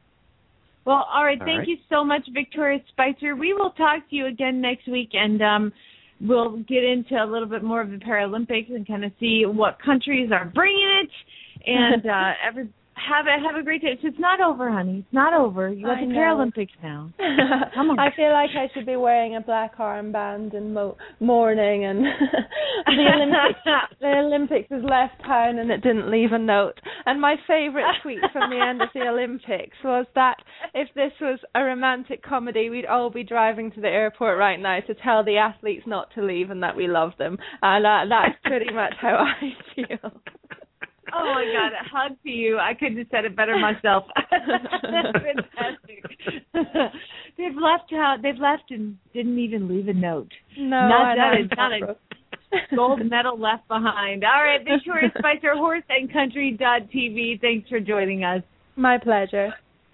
Well, all right. All Thank right. you so much, Victoria Spicer. We will talk to you again next week, and um, we'll get into a little bit more of the Paralympics and kind of see what countries are bringing it. And uh, every have a have a great day. It's not over, honey. It's not over. You got I the know. Paralympics now. Come on. I feel like I should be wearing a black armband in mo- mourning, and the Olympics the Olympics has left town and it didn't leave a note. And my favourite tweet from the end of the Olympics was that if this was a romantic comedy, we'd all be driving to the airport right now to tell the athletes not to leave and that we love them. And uh, that's pretty much how I feel. Oh my God! A hug to you. I couldn't have said it better myself. That's fantastic. They've left out. They've left and didn't even leave a note. No, not I that. know. Not a gold medal left behind. All right, Victoria Spicer, horse and country dot t v. Thanks for joining us. My pleasure.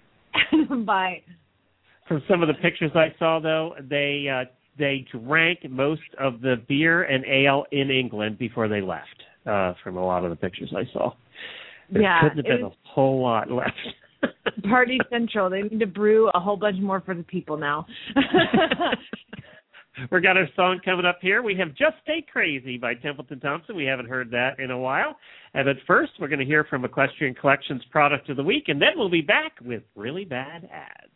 Bye. From some of the pictures I saw, though, they uh, they drank most of the beer and ale in England before they left. Uh, from a lot of the pictures I saw, there yeah, couldn't have been was a whole lot left. Party Central. They need to brew a whole bunch more for the people now. We got our song coming up here. We have Just Stay Crazy by Templeton Thompson. We haven't heard that in a while. And at first, we're going to hear from Equestrian Collections Product of the Week, and then we'll be back with Really Bad Ads.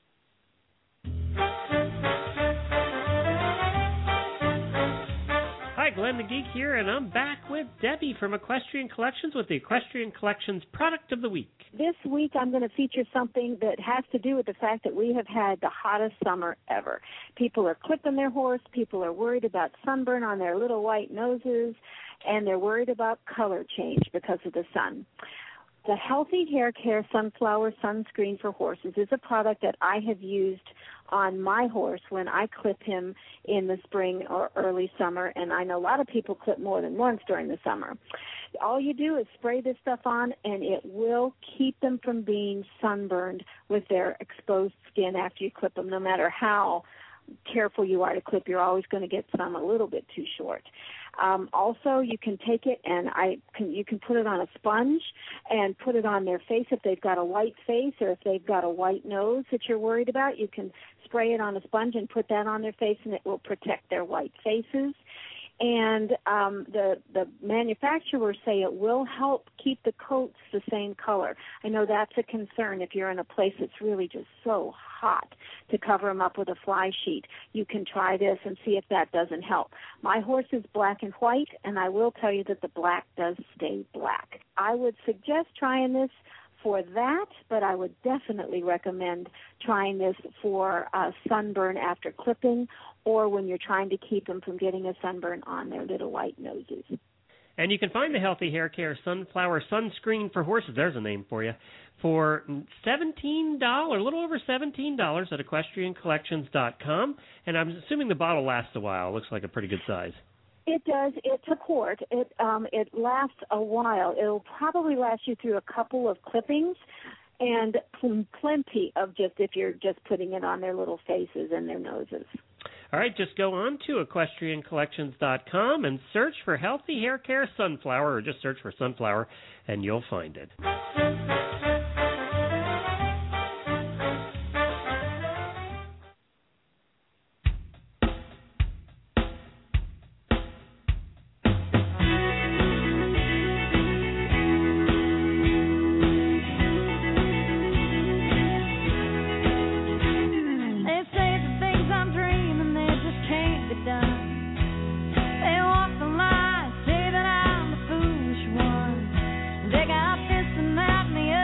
Hi, Glenn the Geek here, and I'm back with Debbie from Equestrian Collections with the Equestrian Collections Product of the Week. This week I'm going to feature something that has to do with the fact that we have had the hottest summer ever. People are clipping their horse, people are worried about sunburn on their little white noses, and they're worried about color change because of the sun. The Healthy Hair Care Sunflower Sunscreen for Horses is a product that I have used on my horse when I clip him in the spring or early summer, and I know a lot of people clip more than once during the summer. All you do is spray this stuff on, and it will keep them from being sunburned with their exposed skin after you clip them. No matter how careful you are to clip, you're always going to get some a little bit too short. Um, also, you can take it and I can, you can put it on a sponge and put it on their face if they've got a white face or if they've got a white nose that you're worried about. You can spray it on a sponge and put that on their face, and it will protect their white faces. And um, the the manufacturers say it will help keep the coats the same color. I know that's a concern if you're in a place that's really just so hot to cover them up with a fly sheet. You can try this and see if that doesn't help. My horse is black and white, and I will tell you that the black does stay black. I would suggest trying this for that, but I would definitely recommend trying this for uh, sunburn after clipping or when you're trying to keep them from getting a sunburn on their little white noses. And you can find the Healthy Hair Care Sunflower Sunscreen for Horses, there's a name for you, for seventeen dollars, a little over seventeen dollars at equestrian collections dot com. And I'm assuming the bottle lasts a while. It looks like a pretty good size. It does. It's a quart. It um, it lasts a while. It'll probably last you through a couple of clippings and pl- plenty of just if you're just putting it on their little faces and their noses. All right, just go on to equestrian collections dot com and search for Healthy Hair Care Sunflower, or just search for Sunflower, and you'll find it. They got this and that and the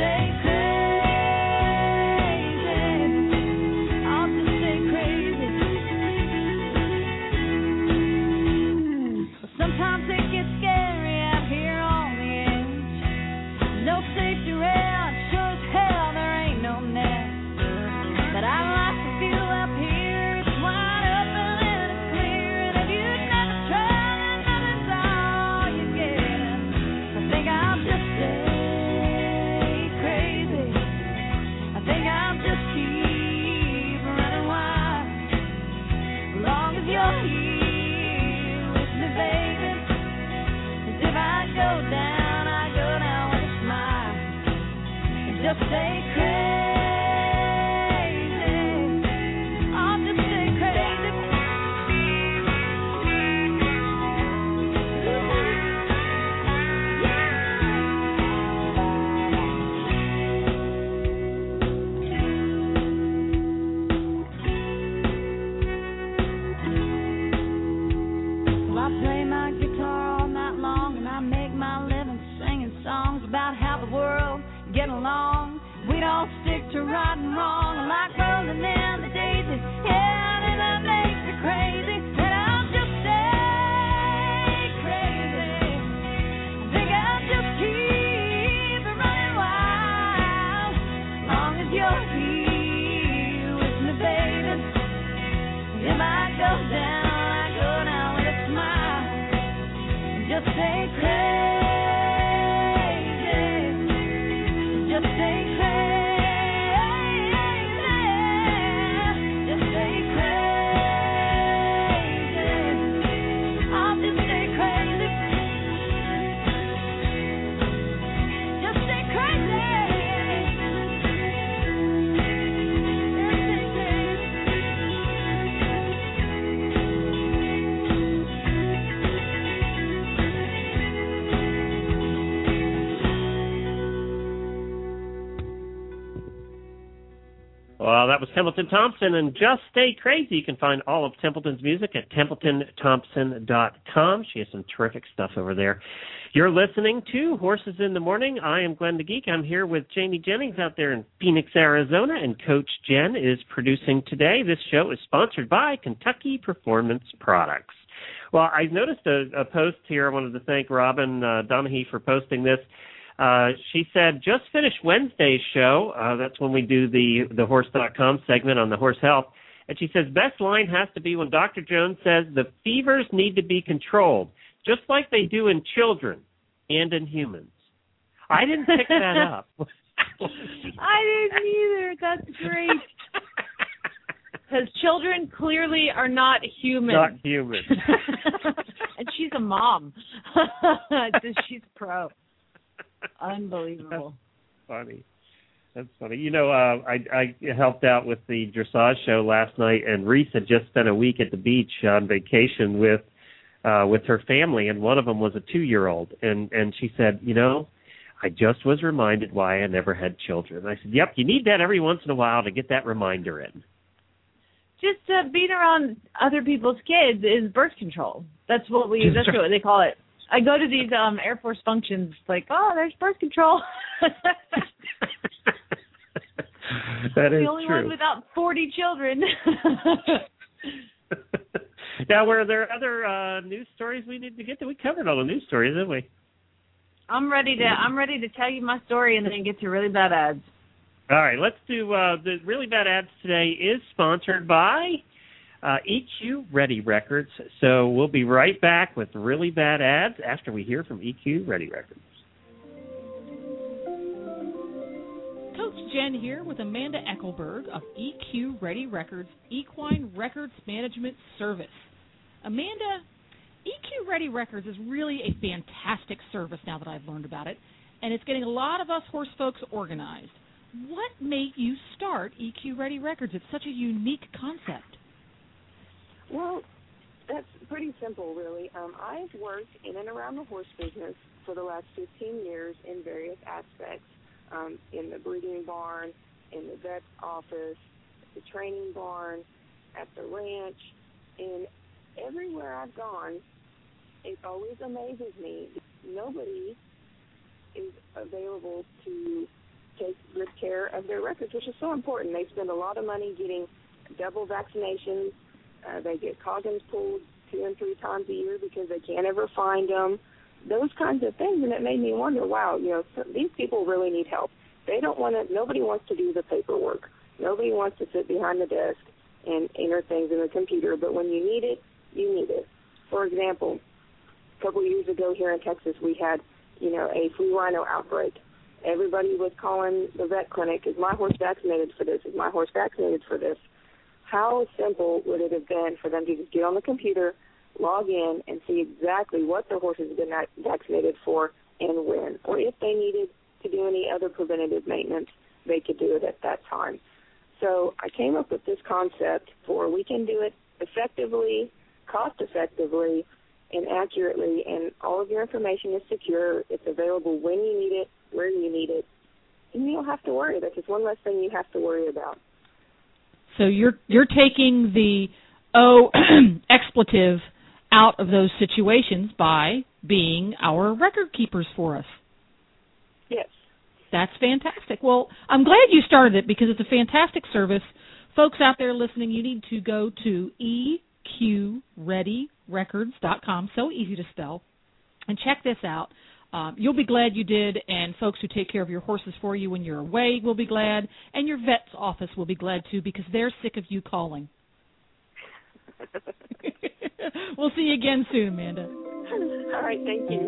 stay crazy. I'll just stay crazy. Sometimes it gets scary out here on the edge. No safety rail, sure as hell there ain't no net. But I like to feel up here, it's wide open and it's clear. And if you never try, then nothing's all you get. I think I'll just stay crazy. I think I'll just keep running wild. As long as you're here with me, baby. As if I go down, I go down with a smile. And just stay crazy. I'll just stay crazy. Well, I play my guitar all night long, and I make my living singing songs about how the world get along. We don't stick to right and wrong, like rolling in the daisies. Yeah, and that makes me crazy. And I'll just stay crazy. I think I'll just keep it running wild. As long as you're here with me, baby. If I go down, I go down with a smile. Just stay crazy. Just stay crazy. Just stay crazy. I'll just stay crazy. Just stay crazy. Well, that was Templeton Thompson, and Just Stay Crazy. You can find all of Templeton's music at templeton thompson dot com. She has some terrific stuff over there. You're listening to Horses in the Morning. I am Glenn the Geek. I'm here with Jamie Jennings out there in Phoenix, Arizona, and Coach Jen is producing today. This show is sponsored by Kentucky Performance Products. Well, I noticed a, a post here. I wanted to thank Robin uh, Donahue for posting this. Uh, she said, just finished Wednesday's show. Uh, that's when we do the, the horse dot com segment on the horse health. And she says, best line has to be when Doctor Jones says the fevers need to be controlled, just like they do in children and in humans. I didn't pick that up. I didn't either. That's great. Because children clearly are not human. Not human. And she's a mom. So she's pro. Unbelievable. That's funny. That's funny. You know, uh, I, I helped out with the dressage show last night, and Reese had just spent a week at the beach on vacation with uh, with her family, and one of them was a two-year-old. And, and she said, you know, I just was reminded why I never had children. I said, yep, you need that every once in a while to get that reminder in. Just uh, being around other people's kids is birth control. That's what we. That's what they call it. I go to these um, Air Force functions, like, oh, there's birth control. That is the only true. one without forty children. Now, were there other uh, news stories we need to get to? We covered all the news stories, didn't we? I'm ready to. I'm ready to tell you my story and then get to really bad ads. All right, let's do uh, the really bad ads today. Is sponsored by Uh, E Q Ready Records. So we'll be right back with really bad ads after we hear from E Q Ready Records. Coach Jen here with Amanda Eckelberg of E Q Ready Records, Equine Records Management Service. Amanda, E Q Ready Records is really a fantastic service now that I've learned about it, and it's getting a lot of us horse folks organized. What made you start E Q Ready Records? It's such a unique concept. Well, that's pretty simple, really. Um, I've worked in and around the horse business for the last fifteen years in various aspects, um, in the breeding barn, in the vet's office, the training barn, at the ranch, and everywhere I've gone, it always amazes me. Nobody is available to take good care of their records, which is so important. They spend a lot of money getting double vaccinations. Uh, they get Coggins pulled two and three times a year because they can't ever find them. Those kinds of things, and it made me wonder, wow, you know, so these people really need help. They don't want to, nobody wants to do the paperwork. Nobody wants to sit behind the desk and enter things in the computer, but when you need it, you need it. For example, a couple of years ago here in Texas, we had, you know, a flea rhino outbreak. Everybody was calling the vet clinic, is my horse vaccinated for this? Is my horse vaccinated for this? How simple would it have been for them to just get on the computer, log in, and see exactly what their horse has been vaccinated for and when, or if they needed to do any other preventative maintenance, they could do it at that time. So I came up with this concept for we can do it effectively, cost-effectively, and accurately, and all of your information is secure. It's available when you need it, where you need it, and you don't have to worry. That's just one less thing you have to worry about. So you're you're taking the O expletive out of those situations by being our record keepers for us. Yes. That's fantastic. Well, I'm glad you started it because it's a fantastic service. Folks out there listening, you need to go to E Q ready records dot com, so easy to spell, and check this out. Um, you'll be glad you did, and folks who take care of your horses for you when you're away will be glad, and your vet's office will be glad too because they're sick of you calling. We'll see you again soon, Amanda. All right, thank you.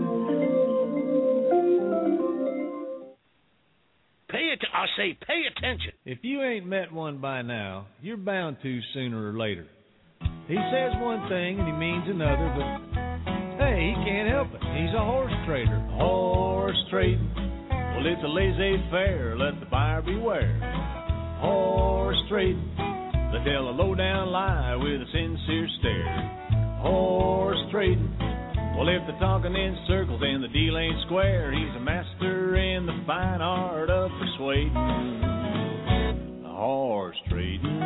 Pay it. I say, pay attention. If you ain't met one by now, you're bound to sooner or later. He says one thing and he means another, but hey, he can't help it. He's a horse trader. Horse trading. Well, it's a laissez-faire. Let the buyer beware. Horse trading. They tell a low-down lie with a sincere stare. Horse trading. Well, if they're talking in circles and the deal ain't square, he's a master in the fine art of persuading. Horse trading.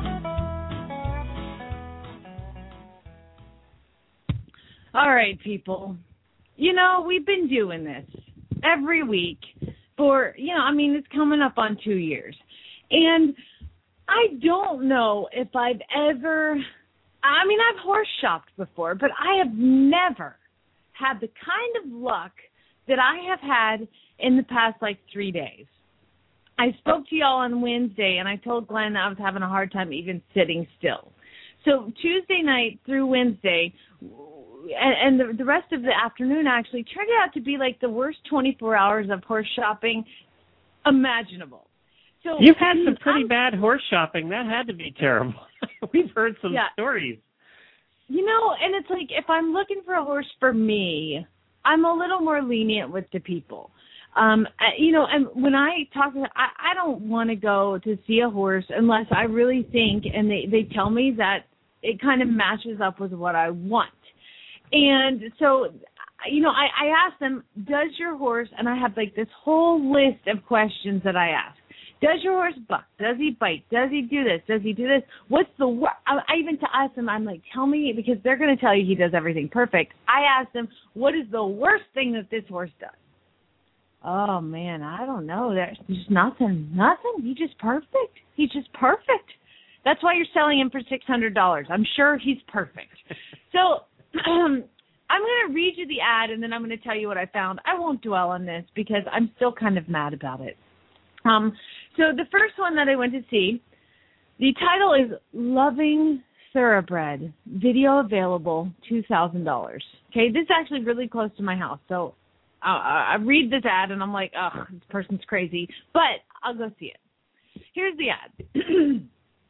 All right, people. You know, we've been doing this every week for, you know, I mean, it's coming up on two years. And I don't know if I've ever, I mean, I've horse shopped before, but I have never had the kind of luck that I have had in the past, like, three days. I spoke to y'all on Wednesday, and I told Glenn I was having a hard time even sitting still. So Tuesday night through Wednesday, and, and the, the rest of the afternoon actually turned out to be like the worst twenty-four hours of horse shopping imaginable. So You've had some pretty I'm, bad horse shopping. That had to be terrible. We've heard some yeah. stories. You know, and it's like if I'm looking for a horse for me, I'm a little more lenient with the people. Um, you know, and when I talk to them, I, I don't want to go to see a horse unless I really think, and they, they tell me that it kind of matches up with what I want. And so, you know, I, I ask them, does your horse, and I have like this whole list of questions that I ask. Does your horse buck? Does he bite? Does he do this? Does he do this? What's the worst? I, I even to ask them, I'm like, tell me, because they're going to tell you he does everything perfect. I ask them, what is the worst thing that this horse does? Oh, man, I don't know. There's just nothing, nothing. He's just perfect. He's just perfect. That's why you're selling him for six hundred dollars. I'm sure he's perfect. So um, I'm going to read you the ad, and then I'm going to tell you what I found. I won't dwell on this because I'm still kind of mad about it. Um, so the first one that I went to see, the title is Loving Thoroughbred, video available, two thousand dollars. Okay, this is actually really close to my house, so I, I read this ad, and I'm like, oh, this person's crazy, but I'll go see it. Here's the ad.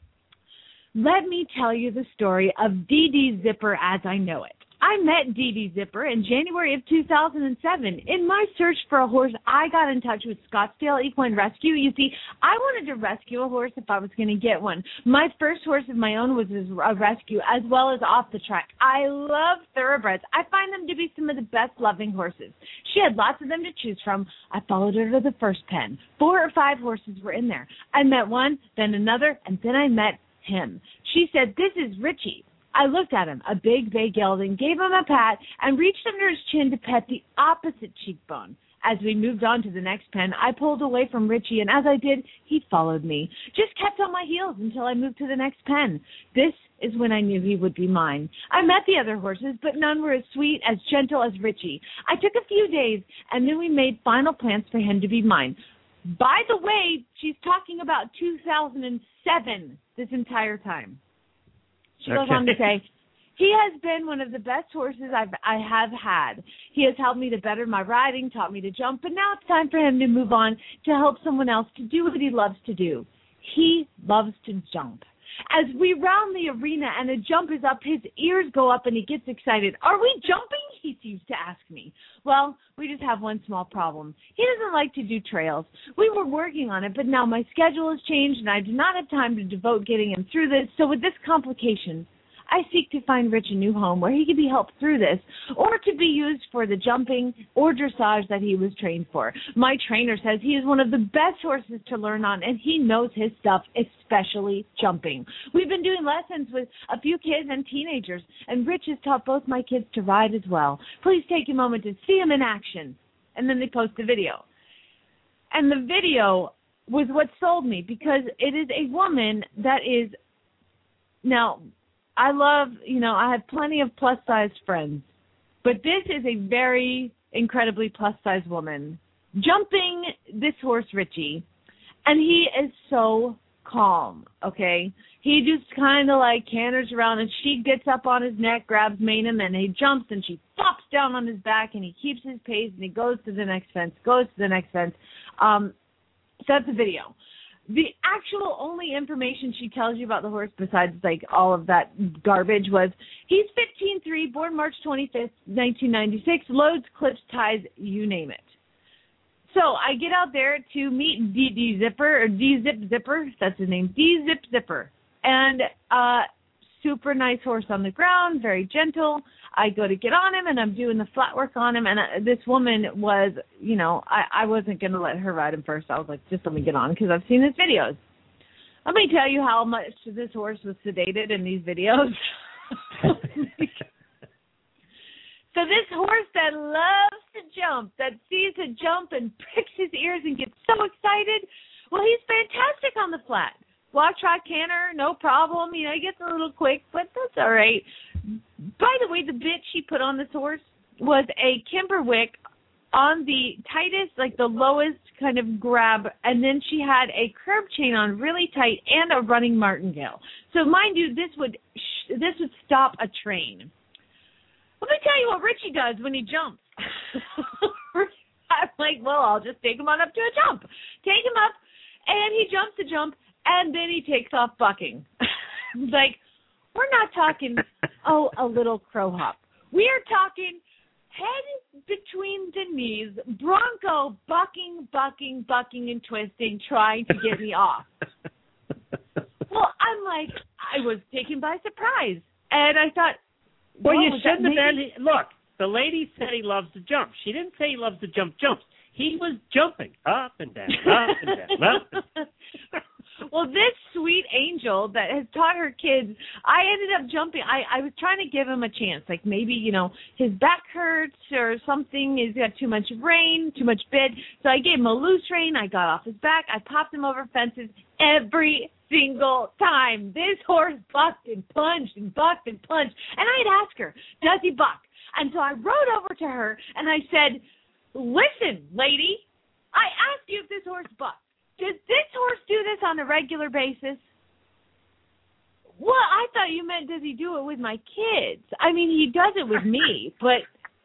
Let me tell you the story of Dee Dee Zipper as I know it. I met Dee Dee Zipper in January of two thousand seven. In my search for a horse, I got in touch with Scottsdale Equine Rescue. You see, I wanted to rescue a horse if I was going to get one. My first horse of my own was a rescue, as well as off the track. I love thoroughbreds. I find them to be some of the best loving horses. She had lots of them to choose from. I followed her to the first pen. Four or five horses were in there. I met one, then another, and then I met him. She said, this is Richie. I looked at him, a big bay gelding, gave him a pat, and reached under his chin to pet the opposite cheekbone. As we moved on to the next pen, I pulled away from Richie, and as I did, he followed me, just kept on my heels until I moved to the next pen. This is when I knew he would be mine. I met the other horses, but none were as sweet, as gentle as Richie. I took a few days, and then we made final plans for him to be mine. By the way, she's talking about two thousand seven this entire time. She goes Okay. on to say, he has been one of the best horses I've, I have had. He has helped me to better my riding, taught me to jump, but now it's time for him to move on to help someone else to do what he loves to do. He loves to jump. As we round the arena and a jump is up, his ears go up and he gets excited. Are we jumping? He seems to ask me. Well, we just have one small problem. He doesn't like to do trails. We were working on it, but now my schedule has changed and I do not have time to devote getting him through this. So with this complication, I seek to find Rich a new home where he can be helped through this or to be used for the jumping or dressage that he was trained for. My trainer says he is one of the best horses to learn on, and he knows his stuff, especially jumping. We've been doing lessons with a few kids and teenagers, and Rich has taught both my kids to ride as well. Please take a moment to see him in action. And then they post the video. And the video was what sold me because it is a woman that is now – I love, you know, I have plenty of plus-sized friends, but this is a very incredibly plus-sized woman jumping this horse, Richie, and he is so calm, okay? He just kind of like canters around, and she gets up on his neck, grabs mane him, and he jumps, and she flops down on his back, and he keeps his pace, and he goes to the next fence, goes to the next fence. Um, so that's the video. The actual only information she tells you about the horse, besides like all of that garbage, was he's fifteen three, born March twenty-fifth, nineteen ninety-six, loads, clips, ties, you name it. So I get out there to meet D D Zipper, or D Zip Zipper, that's his name, D Zip Zipper. And uh, super nice horse on the ground, very gentle. I go to get on him, and I'm doing the flat work on him, and uh, this woman was, you know, I, I wasn't going to let her ride him first. I was like, just let me get on, because I've seen his videos. Let me tell you how much this horse was sedated in these videos. So this horse that loves to jump, that sees a jump and pricks his ears and gets so excited, well, he's fantastic on the flat. Walk, trot, canter, no problem. You know, he gets a little quick, but that's all right. By the way, the bit she put on this horse was a Kimberwick on the tightest, like the lowest kind of grab, and then she had a curb chain on really tight and a running martingale. So mind you, this would sh- this would stop a train. Let me tell you what Richie does when he jumps. I'm like, well, I'll just take him on up to a jump. Take him up, and he jumps the jump, and then he takes off bucking. Like, we're not talking, oh, a little crow hop. We are talking head between the knees, bronco bucking, bucking, bucking, and twisting, trying to get me off. Well, I'm like, I was taken by surprise. And I thought, well, whoa, you shouldn't have maybe... been. Look, the lady said he loves to jump. She didn't say he loves to jump jumps. He was jumping up and down, up and down, up and down. Well, this sweet angel that has taught her kids, I ended up jumping. I, I was trying to give him a chance. Like maybe, you know, his back hurts or something. He's got too much rein, too much bit. So I gave him a loose rein. I got off his back. I popped him over fences every single time. This horse bucked and plunged and bucked and plunged. And I'd ask her, does he buck? And so I rode over to her and I said, listen, lady, I asked you if this horse bucks. Does this horse do this on a regular basis? Well, I thought you meant does he do it with my kids? I mean, he does it with me, but...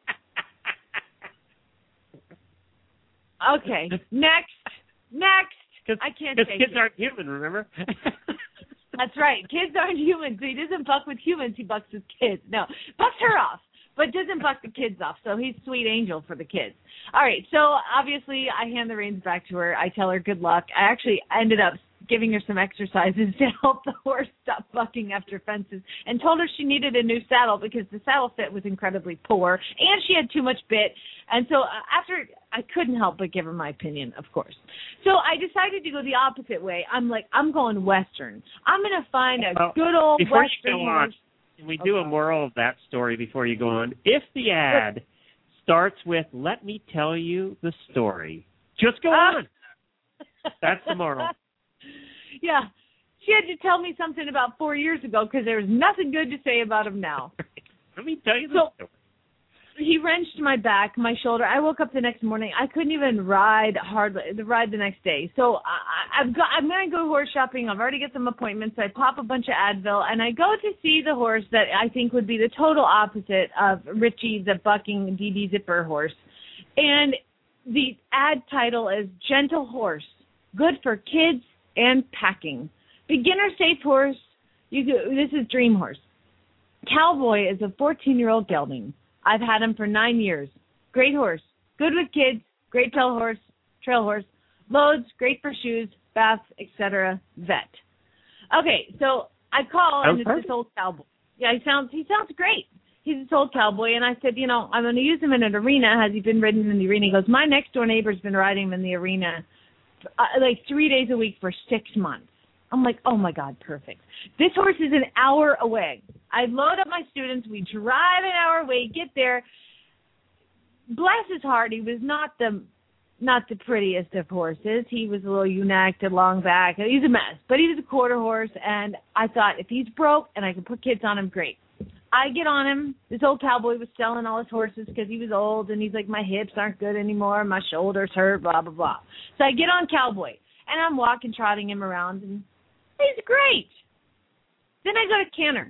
Okay, next, next. I can't take it. Because kids it. aren't human, remember? That's right. Kids aren't humans. So he doesn't buck with humans. He bucks with kids. No, bucks her off, but doesn't buck the kids off. So he's sweet angel for the kids. All right. So obviously I hand the reins back to her. I tell her good luck. I actually ended up giving her some exercises to help the horse stop bucking after fences and told her she needed a new saddle because the saddle fit was incredibly poor and she had too much bit. And so after, I couldn't help but give her my opinion, of course. So I decided to go the opposite way. I'm like, I'm going Western. I'm going to find a well, good old before Western you go horse. on, Can we do a moral of that story before you go on? If the ad starts with, let me tell you the story, just go uh, on. That's the moral. Yeah. She had to tell me something about four years ago because there was nothing good to say about him now. Let me tell you the so, story. He wrenched my back, my shoulder. I woke up the next morning. I couldn't even ride hardly the ride the next day. So I, I've got. I'm going to go horse shopping. I've already got some appointments. I pop a bunch of Advil, and I go to see the horse that I think would be the total opposite of Richie, the bucking D D Zipper horse. And the ad title is Gentle Horse, good for kids and packing. Beginner safe horse. You go, this is Dream Horse. Cowboy is a fourteen-year-old gelding. I've had him for nine years. Great horse. Good with kids. Great trail horse. Trail horse. Loads. Great for shoes, baths, et cetera. Vet. Okay, so I call and it's this old cowboy. Yeah, he sounds he sounds great. He's this old cowboy, and I said, you know, I'm going to use him in an arena. Has he been ridden in the arena? He goes, my next door neighbor's been riding him in the arena uh, like three days a week for six months. I'm like, oh, my God, perfect. This horse is an hour away. I load up my students. We drive an hour away, get there. Bless his heart, he was not the not the prettiest of horses. He was a little ewe-necked, long back. He's a mess, but he was a quarter horse, and I thought if he's broke and I can put kids on him, great. I get on him. This old cowboy was selling all his horses because he was old, and he's like, my hips aren't good anymore, my shoulders hurt, blah, blah, blah. So I get on Cowboy, and I'm walking, trotting him around, and he's great. Then I go to Canner.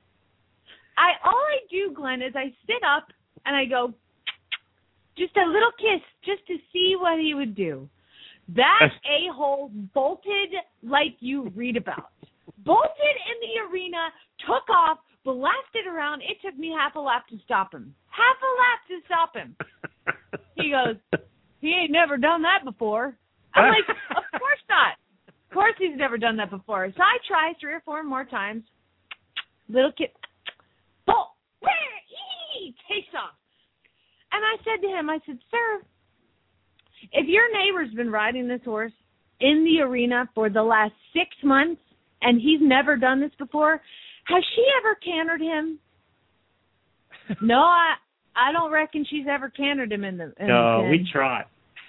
I all I do, Glenn, is I sit up and I go, just a little kiss, just to see what he would do. That a-hole bolted like you read about. Bolted in the arena, took off, blasted around. It took me half a lap to stop him. Half a lap to stop him. He goes, he ain't never done that before. I'm like, of course not. Of course he's never done that before. So I try three or four more times. Little kid, bolt, where, ee, takes off. And I said to him, I said, sir, if your neighbor's been riding this horse in the arena for the last six months and he's never done this before, has she ever cantered him? No, I I don't reckon she's ever cantered him in the in No, the we trot.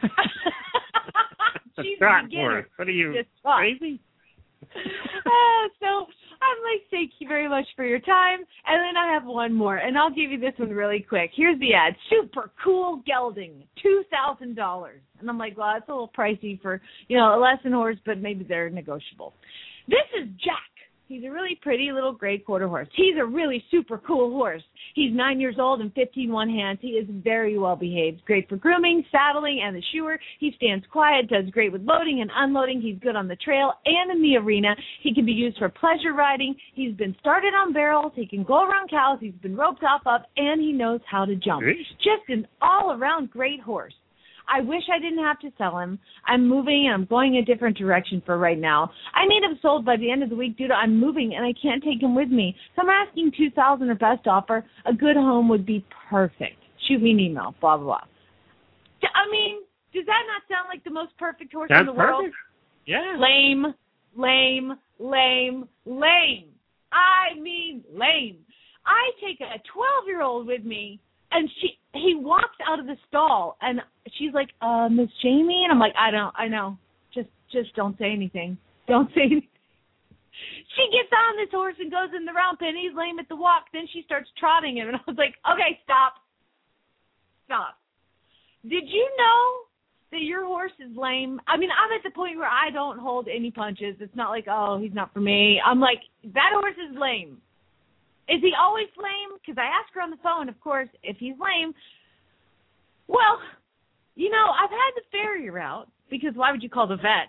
She's trot a beginner. horse. What are you, Just trot. crazy? uh, so I'm like, thank you very much for your time. And then I have one more, and I'll give you this one really quick. Here's the ad. Super cool gelding, two thousand dollars. And I'm like, well, that's a little pricey for, you know, a lesson horse, but maybe they're negotiable. This is Jack. He's a really pretty little gray quarter horse. He's a really super cool horse. He's nine years old and fifteen one hands. He is very well behaved. Great for grooming, saddling, and the shoer. He stands quiet, does great with loading and unloading. He's good on the trail and in the arena. He can be used for pleasure riding. He's been started on barrels. He can go around cows. He's been roped off up, and he knows how to jump. Just an all-around great horse. I wish I didn't have to sell him. I'm moving, and I'm going a different direction for right now. I need him sold by the end of the week due to I'm moving, and I can't take him with me. So I'm asking two thousand dollars or best offer. A good home would be perfect. Shoot me an email, blah, blah, blah. I mean, does that not sound like the most perfect horse That's in the world? perfect. Yeah. Lame, lame, lame, lame. I mean lame. I take a twelve-year-old with me, and she he walks out of the stall, and she's like, uh, Miss Jamie? And I'm like, I don't, I know. Just just don't say anything. Don't say anything. She gets on this horse and goes in the round pen. He's lame at the walk. Then she starts trotting him, and I was like, okay, stop. Stop. Did you know that your horse is lame? I mean, I'm at the point where I don't hold any punches. It's not like, oh, he's not for me. I'm like, that horse is lame. Is he always lame? Because I asked her on the phone, of course, if he's lame. Well, you know, I've had the farrier out, because why would you call the vet?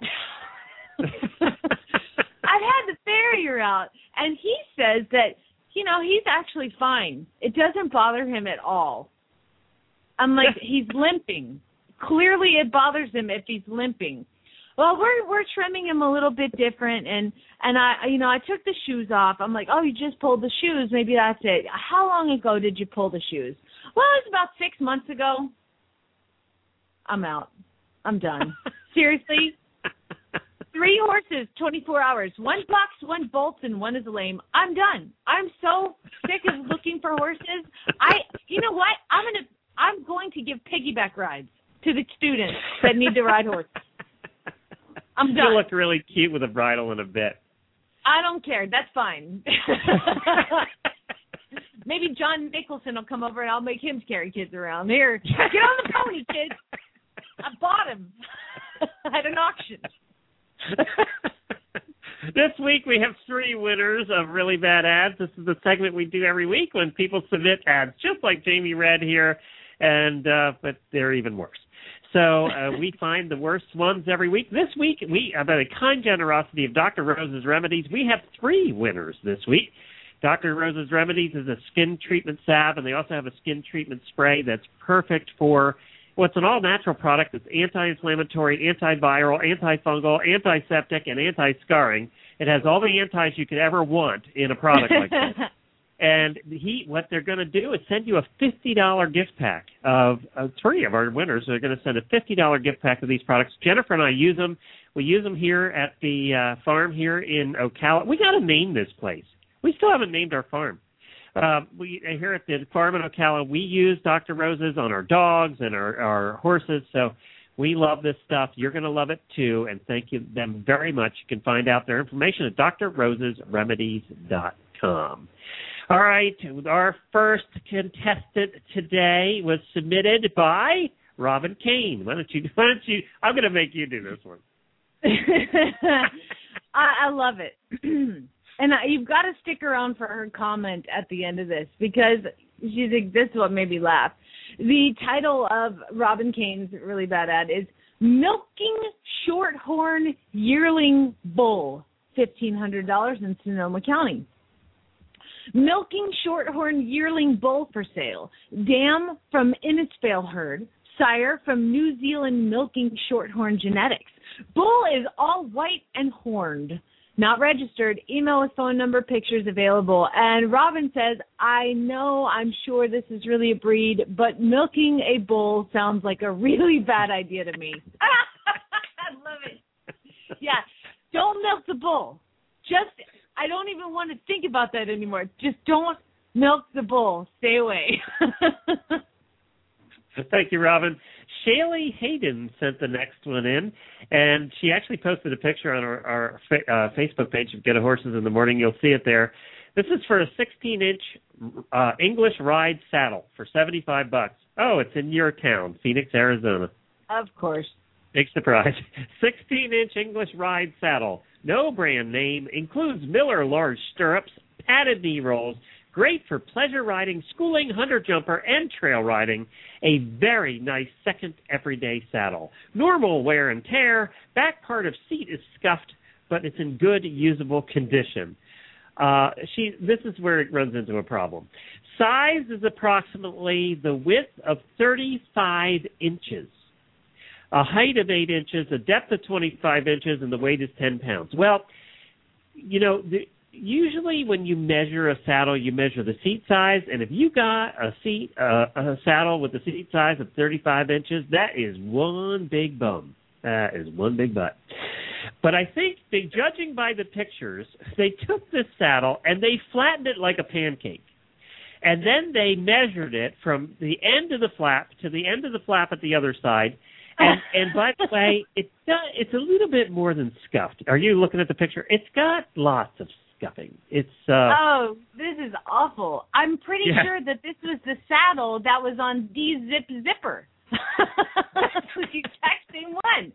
I've had the farrier out, and he says that, you know, he's actually fine. It doesn't bother him at all. I'm like, he's limping. Clearly it bothers him if he's limping. Well, we're we're trimming him a little bit different, and, and I, you know, I took the shoes off. I'm like, oh, you just pulled the shoes. Maybe that's it. How long ago did you pull the shoes? Well, it was about six months ago. I'm out. I'm done. Seriously? Three horses, twenty-four hours. One bucks, one bolts, and one is lame. I'm done. I'm so sick of looking for horses. I, you know what? I'm gonna, I'm going to give piggyback rides to the students that need to ride horses. I'm done. You look really cute with a bridle and a bit. I don't care. That's fine. Maybe John Nicholson will come over and I'll make him carry kids around. Here, get on the pony, kids. I bought him at an auction. This week we have three winners of Really Bad Ads. This is the segment we do every week when people submit ads, just like Jamie read here, and uh, but they're even worse. So uh, we find the worst ones every week. This week, we, by the kind generosity of Doctor Rose's Remedies, we have three winners this week. Doctor Rose's Remedies is a skin treatment salve, and they also have a skin treatment spray that's perfect for what's an all-natural product that's anti-inflammatory, antiviral, antifungal, antiseptic, and anti-scarring. It has all the antis you could ever want in a product like this. And he, what they're going to do is send you a fifty dollars gift pack of uh, three of our winners. They're going to send a fifty dollars gift pack of these products. Jennifer and I use them. We use them here at the uh, farm here in Ocala. We got to name this place. We still haven't named our farm. Uh, we here at the farm in Ocala, we use Doctor Rose's on our dogs and our, our horses. So we love this stuff. You're going to love it too. And thank you them very much. You can find out their information at d r roses remedies dot com. All right, our first contestant today was submitted by Robin Kane. Why don't you? Why don't you? I'm going to make you do this one. I, I love it, and I, you've got to stick around for her comment at the end of this because she's like, this is what made me laugh. The title of Robin Kane's Really Bad Ad is "Milking Shorthorn Yearling Bull, fifteen hundred dollars in Sonoma County." Milking Shorthorn Yearling Bull for sale. Dam from Innisfail herd. Sire from New Zealand Milking Shorthorn Genetics. Bull is all white and horned. Not registered. Email with phone number, pictures available. And Robin says, I know, I'm sure this is really a breed, but milking a bull sounds like a really bad idea to me. I love it. Yeah, don't milk the bull. Just... I don't even want to think about that anymore. Just don't milk the bull. Stay away. Thank you, Robin. Shaylee Hayden sent the next one in, and she actually posted a picture on our, our uh, Facebook page of Get a Horses in the Morning. You'll see it there. This is for a sixteen-inch uh, English ride saddle for seventy-five bucks. Oh, it's in your town, Phoenix, Arizona. Of course. Big surprise. sixteen-inch English ride saddle. No brand name. Includes Miller large stirrups, padded knee rolls. Great for pleasure riding, schooling, hunter jumper, and trail riding. A very nice second everyday saddle. Normal wear and tear. Back part of seat is scuffed, but it's in good, usable condition. Uh, she. This is where it runs into a problem. Size is approximately the width of thirty-five inches. A height of eight inches, a depth of twenty-five inches, and the weight is ten pounds. Well, you know, the, usually when you measure a saddle, you measure the seat size, and if you got a seat, uh, a saddle with a seat size of thirty-five inches, that is one big bum. That is one big butt. But I think, they, judging by the pictures, they took this saddle and they flattened it like a pancake. And then they measured it from the end of the flap to the end of the flap at the other side. And, and by the way, it's it's a little bit more than scuffed. Are you looking at the picture? It's got lots of scuffing. It's uh oh, this is awful. I'm pretty yeah. sure that this was the saddle that was on D-Zip Zipper. That's the exact same one.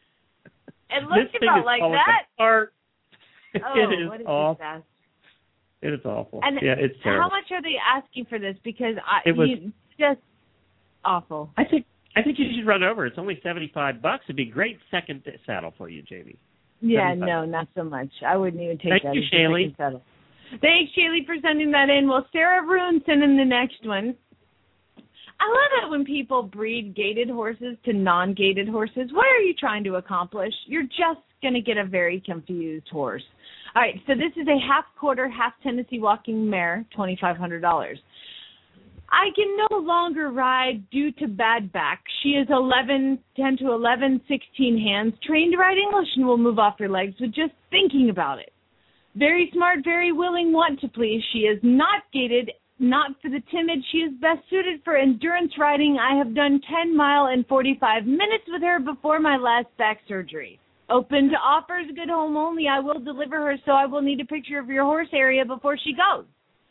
It looks this about like that. Apart. Oh, it is what is awful. this? It is awful. And yeah, it's terrible. How much are they asking for this? Because I, it was you, just awful. I think. I think you should run over. It's only seventy-five bucks. It'd be a great second saddle for you, Jamie. Yeah, no, not so much. I wouldn't even take Thank that you, as a Shaylee. second saddle. Thanks, Shaylee, for sending that in. Well, Sarah Rune sent in the next one. I love it when people breed gated horses to non-gated horses. What are you trying to accomplish? You're just going to get a very confused horse. All right, so this is a half-quarter, half-Tennessee walking mare, twenty-five hundred dollars. I can no longer ride due to bad back. She is eleven, ten to eleven, sixteen hands, trained to ride English and will move off her legs with just thinking about it. Very smart, very willing, want to please. She is not gated, not for the timid. She is best suited for endurance riding. I have done ten mile and forty-five minutes with her before my last back surgery. Open to offers, good home only. I will deliver her, so I will need a picture of your horse area before she goes.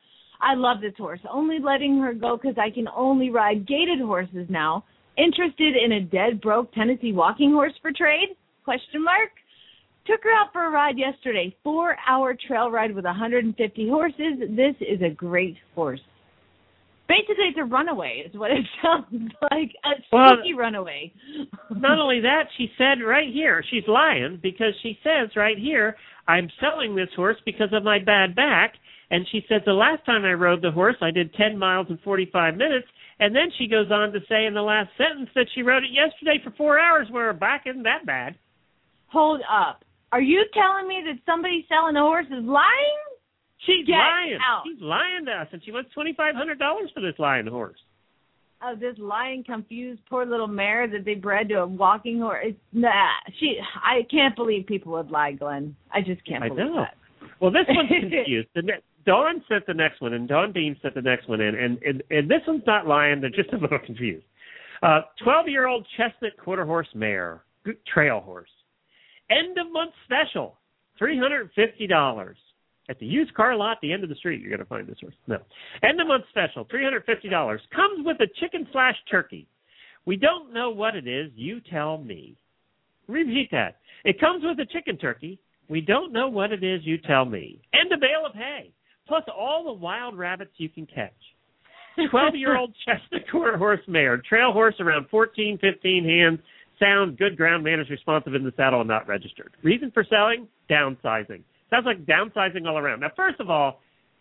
I love this horse. Only letting her go because I can only ride gated horses now. Interested in a dead, broke Tennessee walking horse for trade? Question mark. Took her out for a ride yesterday. Four-hour trail ride with one hundred fifty horses. This is a great horse. Basically, it's a runaway is what it sounds like. A spooky well, runaway. Not only that, she said right here, she's lying because she says right here, I'm selling this horse because of my bad back. And she says, the last time I rode the horse, I did ten miles in forty-five minutes. And then she goes on to say in the last sentence that she rode it yesterday for four hours where her back isn't that bad. Hold up. Are you telling me that somebody selling a horse is lying? She's Get lying. out. She's lying to us, and she wants twenty-five hundred dollars for this lying horse. Oh, this lying, confused, poor little mare that they bred to a walking horse. It's, nah, she. I can't believe people would lie, Glenn. I just can't I believe know. that. Well, this one's confused. The ne- Dawn sent the next one, and Dawn Beam sent the next one in, and, and, and this one's not lying. They're just a little confused. Uh, twelve-year-old chestnut quarter horse mare, trail horse. End of month special, three hundred fifty dollars. At the used car lot at the end of the street, you're going to find this horse. No. End of month special, three hundred fifty dollars. Comes with a chicken slash turkey. We don't know what it is. You tell me. Repeat that. It comes with a chicken turkey. We don't know what it is. You tell me. And a bale of hay, plus all the wild rabbits you can catch. twelve-year-old chestnut quarter horse mare, trail horse around fourteen, fifteen hands, sound, good ground manners, responsive in the saddle, and not registered. Reason for selling? Downsizing. Sounds like downsizing all around. Now, first of all,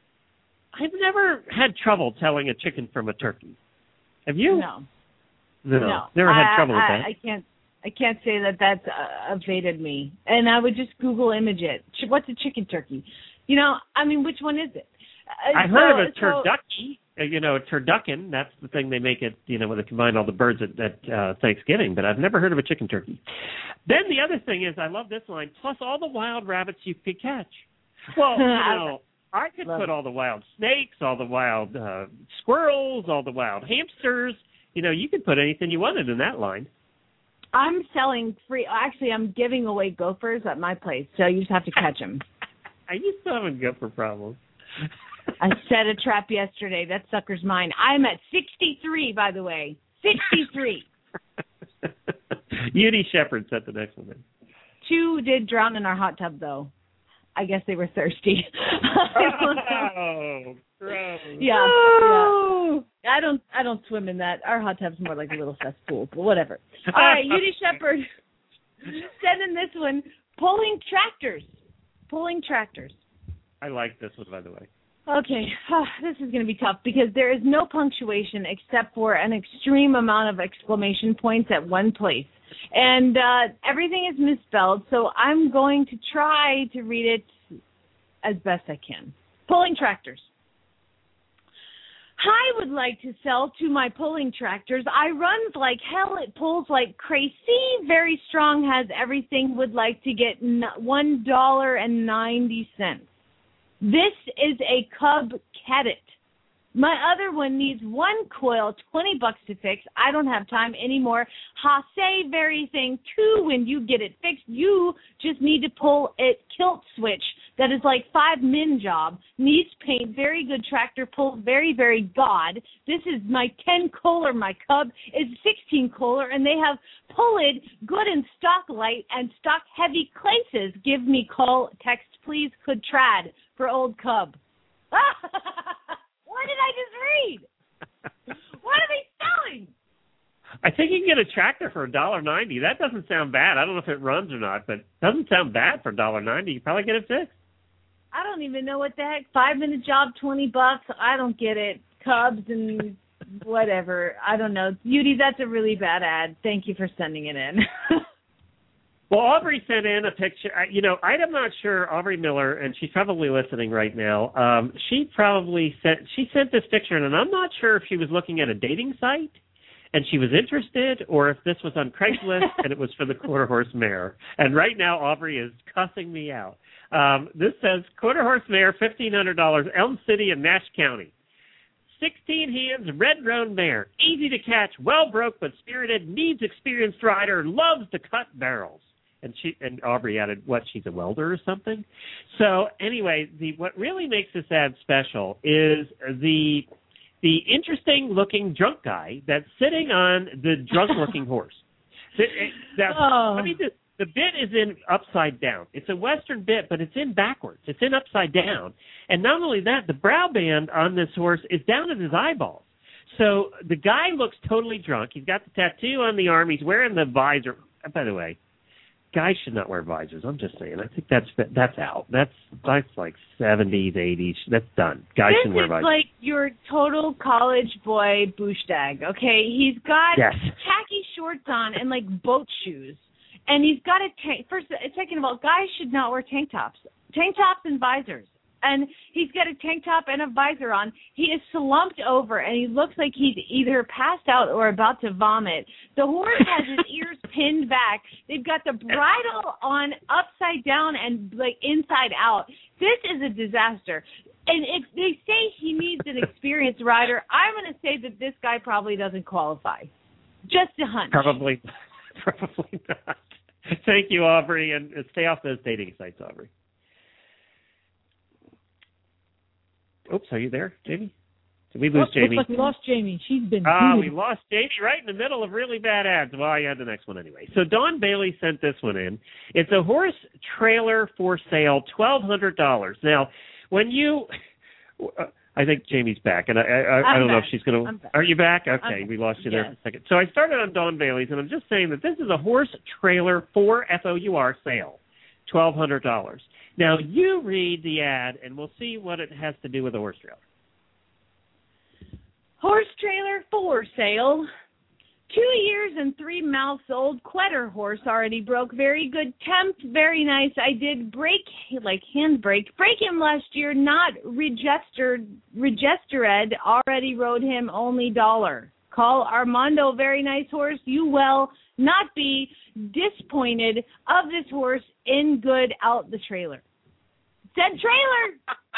I've never had trouble telling a chicken from a turkey. Have you? No. No. no. Never had I, trouble with I, that. I can't. I can't say that that's uh, evaded me. And I would just Google image it. Ch- What's a chicken turkey? You know, I mean, which one is it? Uh, I so, heard of a so, turducken. Uh, you know, a turducken. That's the thing they make it, you know, when they combine all the birds at, at uh, Thanksgiving. But I've never heard of a chicken turkey. Then the other thing is, I love this line, plus all the wild rabbits you could catch. Well, you know, I could put all the wild snakes, all the wild uh, squirrels, all the wild hamsters. You know, you could put anything you wanted in that line. I'm selling free. Actually, I'm giving away gophers at my place, so you just have to catch them. I used to have a gopher problem. I set a trap yesterday. That sucker's mine. I'm at sixty-three, by the way. sixty-three. Judy Shepard set the next one in. Two did drown in our hot tub, though. I guess they were thirsty. Oh, gross. Yeah, No. yeah. I don't. I don't swim in that. Our hot tub's more like a little cesspool, but whatever. All right, Judy Shepard. Send in this one. Pulling tractors. Pulling tractors. I like this one, by the way. Okay, oh, this is going to be tough because there is no punctuation except for an extreme amount of exclamation points at one place. And uh, everything is misspelled, so I'm going to try to read it as best I can. Pulling tractors. I would like to sell to my pulling tractors. I runs like hell. It pulls like crazy. Very strong. Has everything. Would like to get one dollar and ninety cents. This is a Cub Cadet. My other one needs one coil, twenty bucks to fix. I don't have time anymore. Ha, say very thing too when you get it fixed. You just need to pull it kilt switch. That is like five min job. Needs paint. Very good tractor. Pulls very, very god. This is my ten Kohler. My Cub is sixteen Kohler, and they have pulled good and stock light and stock heavy places. Give me call, text, please, could trad for old Cub. What did I just read? What are they selling? I think you can get a tractor for a dollar ninety. That doesn't sound bad. I don't know if it runs or not, but it doesn't sound bad for a dollar ninety. You probably get it fixed. I don't even know what the heck. Five minute job, twenty bucks. I don't get it. Cubs and whatever. I don't know. Beauty, that's a really bad ad. Thank you for sending it in. Well, Aubrey sent in a picture. You know, I'm not sure, Aubrey Miller, and she's probably listening right now. Um, she probably sent, she sent this picture, and I'm not sure if she was looking at a dating site and she was interested, or if this was on Craigslist and it was for the quarter horse mare. And right now, Aubrey is cussing me out. Um, this says, quarter horse mare, fifteen hundred dollars, Elm City in Nash County. sixteen hands, red-roan mare, easy to catch, well-broke but spirited, needs experienced rider, loves to cut barrels. And she and Aubrey added, what, she's a welder or something? So anyway, the what really makes this ad special is the the interesting-looking drunk guy that's sitting on the drunk-looking horse. That, oh. I mean, the, the bit is in upside down. It's a Western bit, but it's in backwards. It's in upside down. And not only that, the brow band on this horse is down at his eyeballs. So the guy looks totally drunk. He's got the tattoo on the arm. He's wearing the visor. By the way, guys should not wear visors. I'm just saying. I think that's that's out. That's that's like seventies, eighties. That's done. Guys this should wear is visors. Like your total college boy booshdag, okay? He's got Yes. khaki shorts on and like boat shoes. And he's got a tank. First, second of all, guys should not wear tank tops. Tank tops and visors. And he's got a tank top and a visor on. He is slumped over, and he looks like he's either passed out or about to vomit. The horse has his ears pinned back. They've got the bridle on upside down and like inside out. This is a disaster. And if they say he needs an experienced rider, I'm going to say that this guy probably doesn't qualify. Just a hunch. Probably, probably not. Thank you, Aubrey, and stay off those dating sites, Aubrey. Oops, are you there, Jamie? Did we lose Oops, Jamie? Looks like we lost Jamie. She's been. Ah, booted. we lost Jamie right in the middle of really bad ads. Well, I had the next one anyway. So Dawn Bailey sent this one in. It's a horse trailer for sale, twelve hundred dollars. Now, when you, uh, I think Jamie's back, and I, I, I don't back. know if she's going to. Are you back? Okay, I'm we lost you yes. there for a second. So I started on Dawn Bailey's, and I'm just saying that this is a horse trailer for F O U R sale, twelve hundred dollars. Now you read the ad, and we'll see what it has to do with a horse trailer. Horse trailer for sale. Two years and three mouths old Quetter horse already broke. Very good temp. Very nice. I did break, like hand break, break him last year. Not registered, registered. Already rode him only dollar. Call Armando. Very nice horse. You will not be disappointed of this horse in good out the trailer. Said trailer.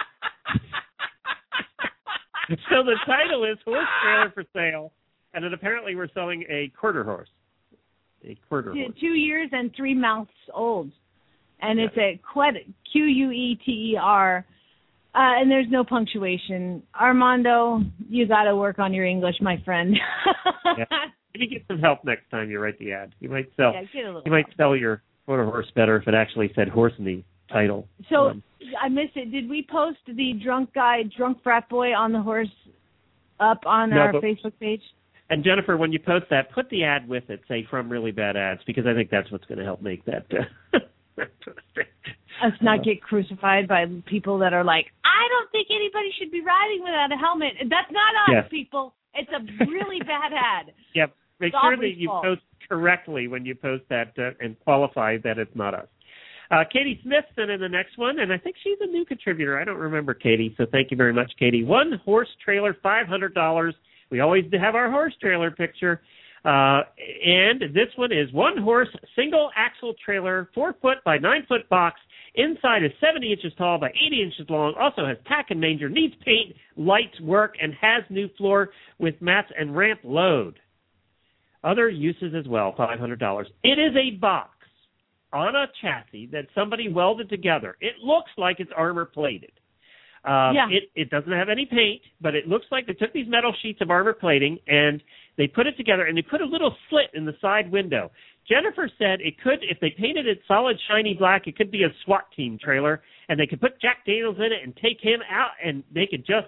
So the title is Horse Trailer for Sale, and then apparently we're selling a quarter horse. A quarter horse. Two years and three mouths old. And yeah. It's a Quetter, Q U E T E R, uh, and there's no punctuation. Armando, you got to work on your English, my friend. Yeah. Maybe get some help next time you write the ad. You might sell. Yeah, get a little you might help. sell your quarter horse better if it actually said horse in the title. So um, I missed it. Did we post the drunk guy, drunk frat boy on the horse up on no, our but, Facebook page? And Jennifer, when you post that, put the ad with it. Say from really bad ads, because I think that's what's going to help make that. Uh, Us not get crucified by people that are like, I don't think anybody should be riding without a helmet. That's not us, yes. people. It's a really bad ad. Yep. Make It's sure Aubrey's that you fault. post correctly when you post that uh, and qualify that it's not us. Uh, Katie Smith sent in the next one, and I think she's a new contributor. I don't remember Katie, so thank you very much, Katie. One horse trailer, five hundred dollars. We always have our horse trailer picture. Uh, and this one is one horse, single axle trailer, four foot by nine foot box. Inside is seventy inches tall by eighty inches long. Also has tack and manger, needs paint, lights, work, and has new floor with mats and ramp load. Other uses as well, five hundred dollars. It is a box on a chassis that somebody welded together. It looks like it's armor plated. Um, Yeah. It, it doesn't have any paint, but it looks like they took these metal sheets of armor plating and they put it together and they put a little slit in the side window. Jennifer said it could, if they painted it solid shiny black, it could be a SWAT team trailer, and they could put Jack Daniels in it and take him out, and they could just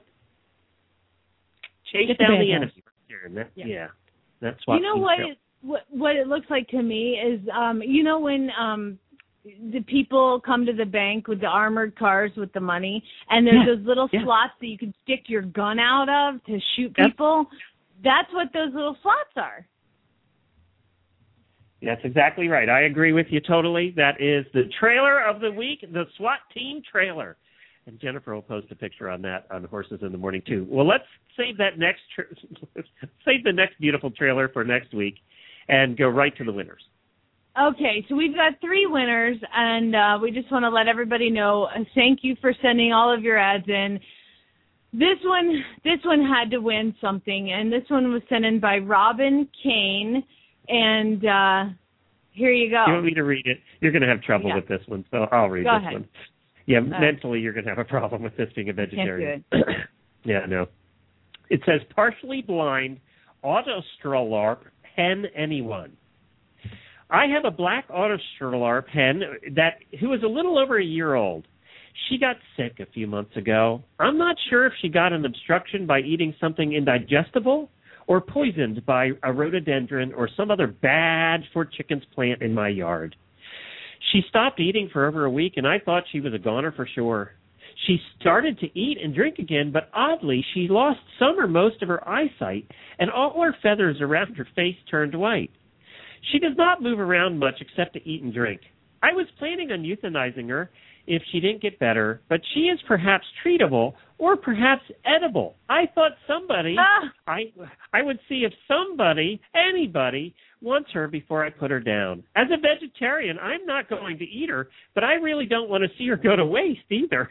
chase Get the down the bad enemy. guys. And that, Yeah. yeah, that's SWAT You know team what trailer. it, what what it looks like to me is, um, you know when um, the people come to the bank with the armored cars with the money, and there's Yeah. those little Yeah. slots that you can stick your gun out of to shoot Yep. people. That's what those little slots are. That's exactly right. I agree with you totally. That is the trailer of the week, the SWAT team trailer. And Jennifer will post a picture on that on Horses in the Morning, too. Well, let's save that next tra- save the next beautiful trailer for next week and go right to the winners. Okay, so we've got three winners, and uh, we just want to let everybody know, uh, thank you for sending all of your ads in. This one, this one had to win something, and this one was sent in by Robin Kane, and uh, here you go. You want me to read it? You're going to have trouble Yeah. with this one, so I'll read Go this ahead. one. Yeah, Uh, mentally you're going to have a problem with this being a vegetarian. Can't do it. Yeah, no. It says partially blind, Autostrollarp, hen anyone. I have a black Autostrollarp hen that who is a little over a year old. She got sick a few months ago. I'm not sure if she got an obstruction by eating something indigestible or poisoned by a rhododendron or some other bad for chickens plant in my yard. She stopped eating for over a week, and I thought she was a goner for sure. She started to eat and drink again, but oddly, she lost some or most of her eyesight, and all her feathers around her face turned white. She does not move around much except to eat and drink. I was planning on euthanizing her if she didn't get better, but she is perhaps treatable or perhaps edible. I thought somebody, Ah. I I would see if somebody, anybody, wants her before I put her down. As a vegetarian, I'm not going to eat her, but I really don't want to see her go to waste either.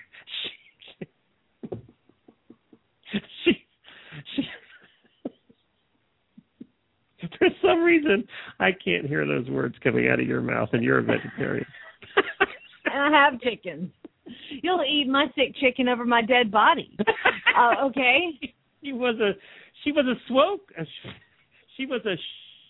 She, she, she for some reason, I can't hear those words coming out of your mouth, and you're a vegetarian. And I have chickens. You'll eat my sick chicken over my dead body. Uh, okay? She was a, she was a swoke. A, she was a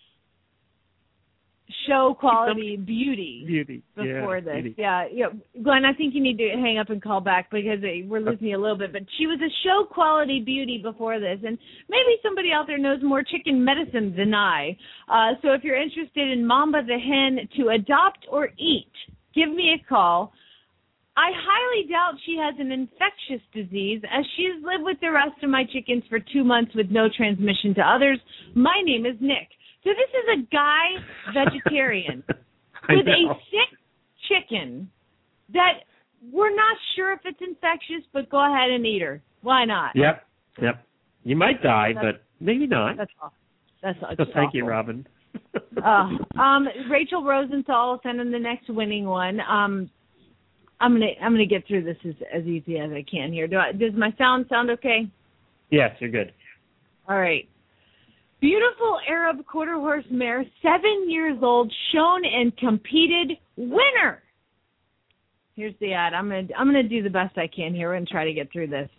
show quality beauty. Beauty. Before yeah, this. beauty. Yeah, yeah. Glenn, I think you need to hang up and call back because we're losing you a little bit. But she was a show quality beauty before this. And maybe somebody out there knows more chicken medicine than I. Uh, so if you're interested in Mamba the hen to adopt or eat, give me a call. I highly doubt she has an infectious disease as she has lived with the rest of my chickens for two months with no transmission to others. My name is Nick. So this is a guy vegetarian with a sick chicken that we're not sure if it's infectious, but go ahead and eat her. Why not? Yep, yep. You might die, That's- but maybe not. That's awful. That's So that's thank you, awful. Robin. uh, um, Rachel Rosenthal sent in the next winning one. Um, I'm gonna I'm gonna get through this as as easy as I can here. Do I, does my sound sound okay? Yes, you're good. All right. Beautiful Arab quarter horse mare, seven years old, shown and competed, winner. Here's the ad. I'm gonna I'm gonna do the best I can here and try to get through this.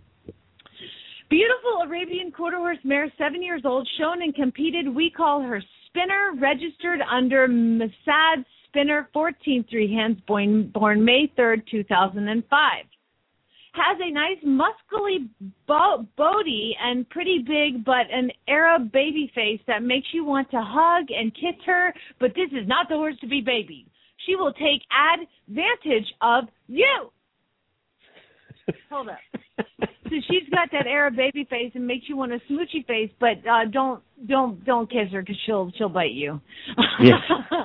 Beautiful Arabian quarter horse mare, seven years old, shown and competed. We call her Spinner, registered under Masad Spinner, fourteen three hands, born, born May third, two thousand five. Has a nice muscly bo- body and pretty big but an Arab baby face that makes you want to hug and kiss her, but this is not the horse to be babied. She will take advantage of you. Hold up. So she's got that Arab baby face and makes you want a smoochy face, but uh, don't don't don't kiss her because she'll she'll bite you. Yeah.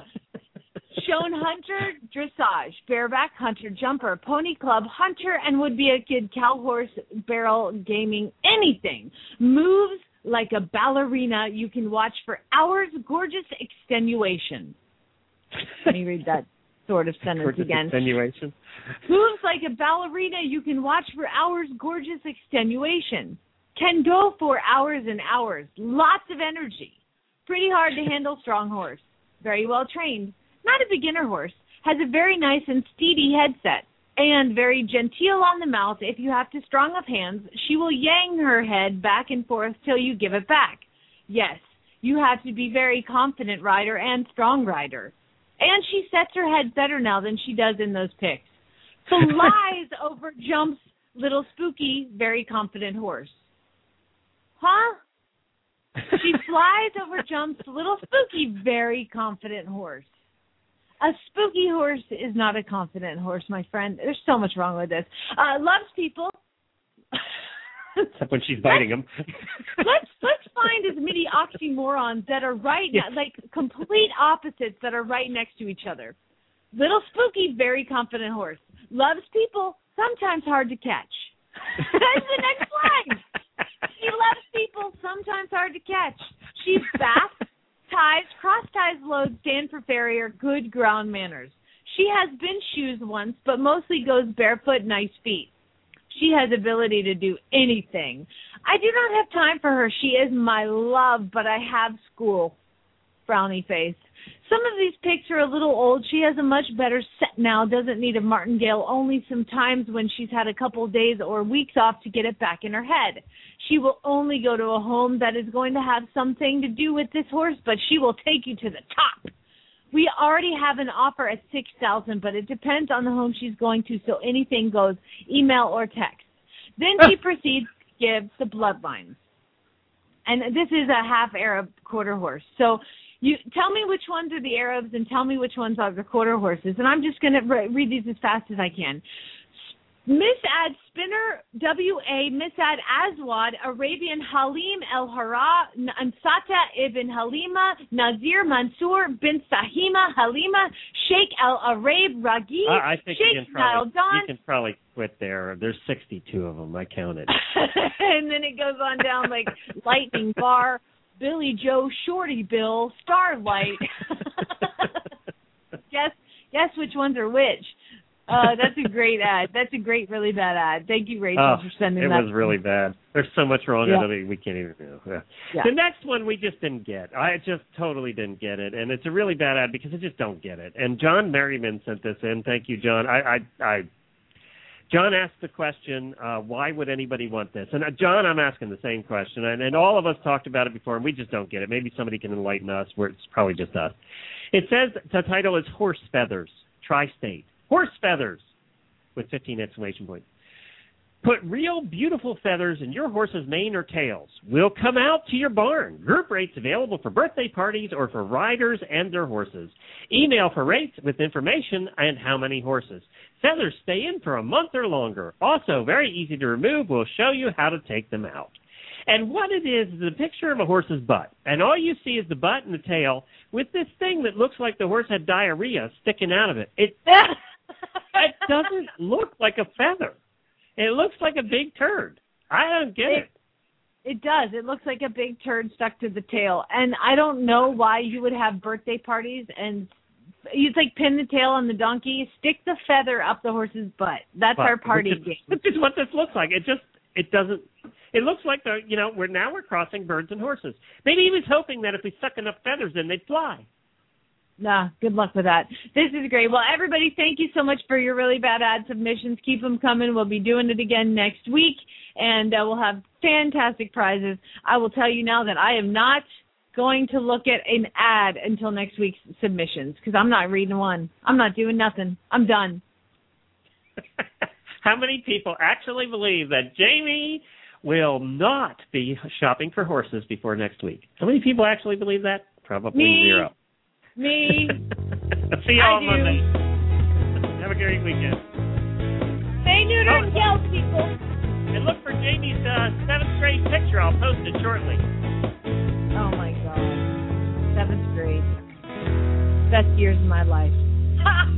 Shown hunter, dressage, bareback hunter, jumper, pony club, hunter, and would be a kid, cow horse, barrel, gaming, anything. Moves like a ballerina you can watch for hours, gorgeous extenuation. Let me read that sort of sentence Gorgeous again. extenuation. Moves like a ballerina you can watch for hours, gorgeous extenuation. Can go for hours and hours. Lots of energy. Pretty hard to handle, strong horse. Very well trained. Not a beginner horse. Has a very nice and steady headset. And very genteel on the mouth. If you have to strong of hands, she will yang her head back and forth till you give it back. Yes, you have to be very confident rider and strong rider. And she sets her head better now than she does in those pics. Flies over jumps, little spooky, very confident horse. Huh? She flies over jumps, little spooky, very confident horse. A spooky horse is not a confident horse, my friend. There's so much wrong with this. Uh, loves people. Except when she's biting them. let's let's find as many oxymorons that are right Yes. like complete opposites that are right next to each other. Little spooky, very confident horse. Loves people, sometimes hard to catch. That's the next line. She loves people, sometimes hard to catch. She's fast, ties, cross ties, loads, stand for farrier, good ground manners. She has been shoes once, but mostly goes barefoot, nice feet. She has ability to do anything. I do not have time for her. She is my love, but I have school. Frowny face. Some of these pics are a little old. She has a much better set now, doesn't need a martingale, only some times when she's had a couple of days or weeks off to get it back in her head. She will only go to a home that is going to have something to do with this horse, but she will take you to the top. We already have an offer at six thousand dollars, but it depends on the home she's going to, so anything goes, email or text. Then she proceeds to give the bloodlines. And this is a half Arab quarter horse. So you tell me which ones are the Arabs and tell me which ones are the quarter horses. And I'm just going to re- read these as fast as I can. Mis'ad Spinner, W A, Mis'ad Aswad, Arabian Halim El Hara, Ansata Ibn Halima, Nazir Mansour bin Sahima Halima, Sheikh Al Arab Ragib, I, I think you Sheikh can, probably, Naldan. you can probably quit there. There's sixty-two of them. I counted. And then it goes on down like Lightning Bar, Billy Joe, Shorty Bill, Starlight. guess guess which ones are which. Uh, that's a great ad. That's a great, really bad ad. Thank you, Rachel, Oh, for sending it that. It was really bad. There's so much wrong Yeah. with it, we can't even know. Yeah. Yeah. The next one we just didn't get. I just totally didn't get it, and it's a really bad ad because I just don't get it. And John Merriman sent this in. Thank you, John. I, I, I John asked the question, uh, why would anybody want this? And uh, John, I'm asking the same question, and, and all of us talked about it before, and we just don't get it. Maybe somebody can enlighten us, where it's probably just us. It says the title is Horse Feathers, Tri-State. Horse Feathers, with fifteen exclamation points. Put real beautiful feathers in your horse's mane or tails. We'll come out to your barn. Group rates available for birthday parties or for riders and their horses. Email for rates with information and how many horses. Feathers stay in for a month or longer. Also, very easy to remove. We'll show you how to take them out. And what it is is a picture of a horse's butt. And all you see is the butt and the tail with this thing that looks like the horse had diarrhea sticking out of it. It, it doesn't look like a feather. It looks like a big turd. I don't get it. it. It does. It looks like a big turd stuck to the tail. And I don't know why you would have birthday parties and you like pin the tail on the donkey, stick the feather up the horse's butt. That's But our party which is, game. Which is what this looks like. It just, it doesn't, it looks like, the, you know, we're now we're crossing birds and horses. Maybe he was hoping that if we stuck enough feathers in, they'd fly. Nah, good luck with that. This is great. Well, everybody, thank you so much for your really bad ad submissions. Keep them coming. We'll be doing it again next week, and uh, we'll have fantastic prizes. I will tell you now that I am not going to look at an ad until next week's submissions because I'm not reading one. I'm not doing nothing. I'm done. How many people actually believe that Jamie will not be shopping for horses before next week? How many people actually believe that? Probably Me. zero. Me. See you all I do. Monday. Have a great weekend. Stay neuter Oh. and yell, people. And look for Jamie's uh, seventh grade picture. I'll post it shortly. Oh, my God. Seventh grade. Best years of my life. Ha!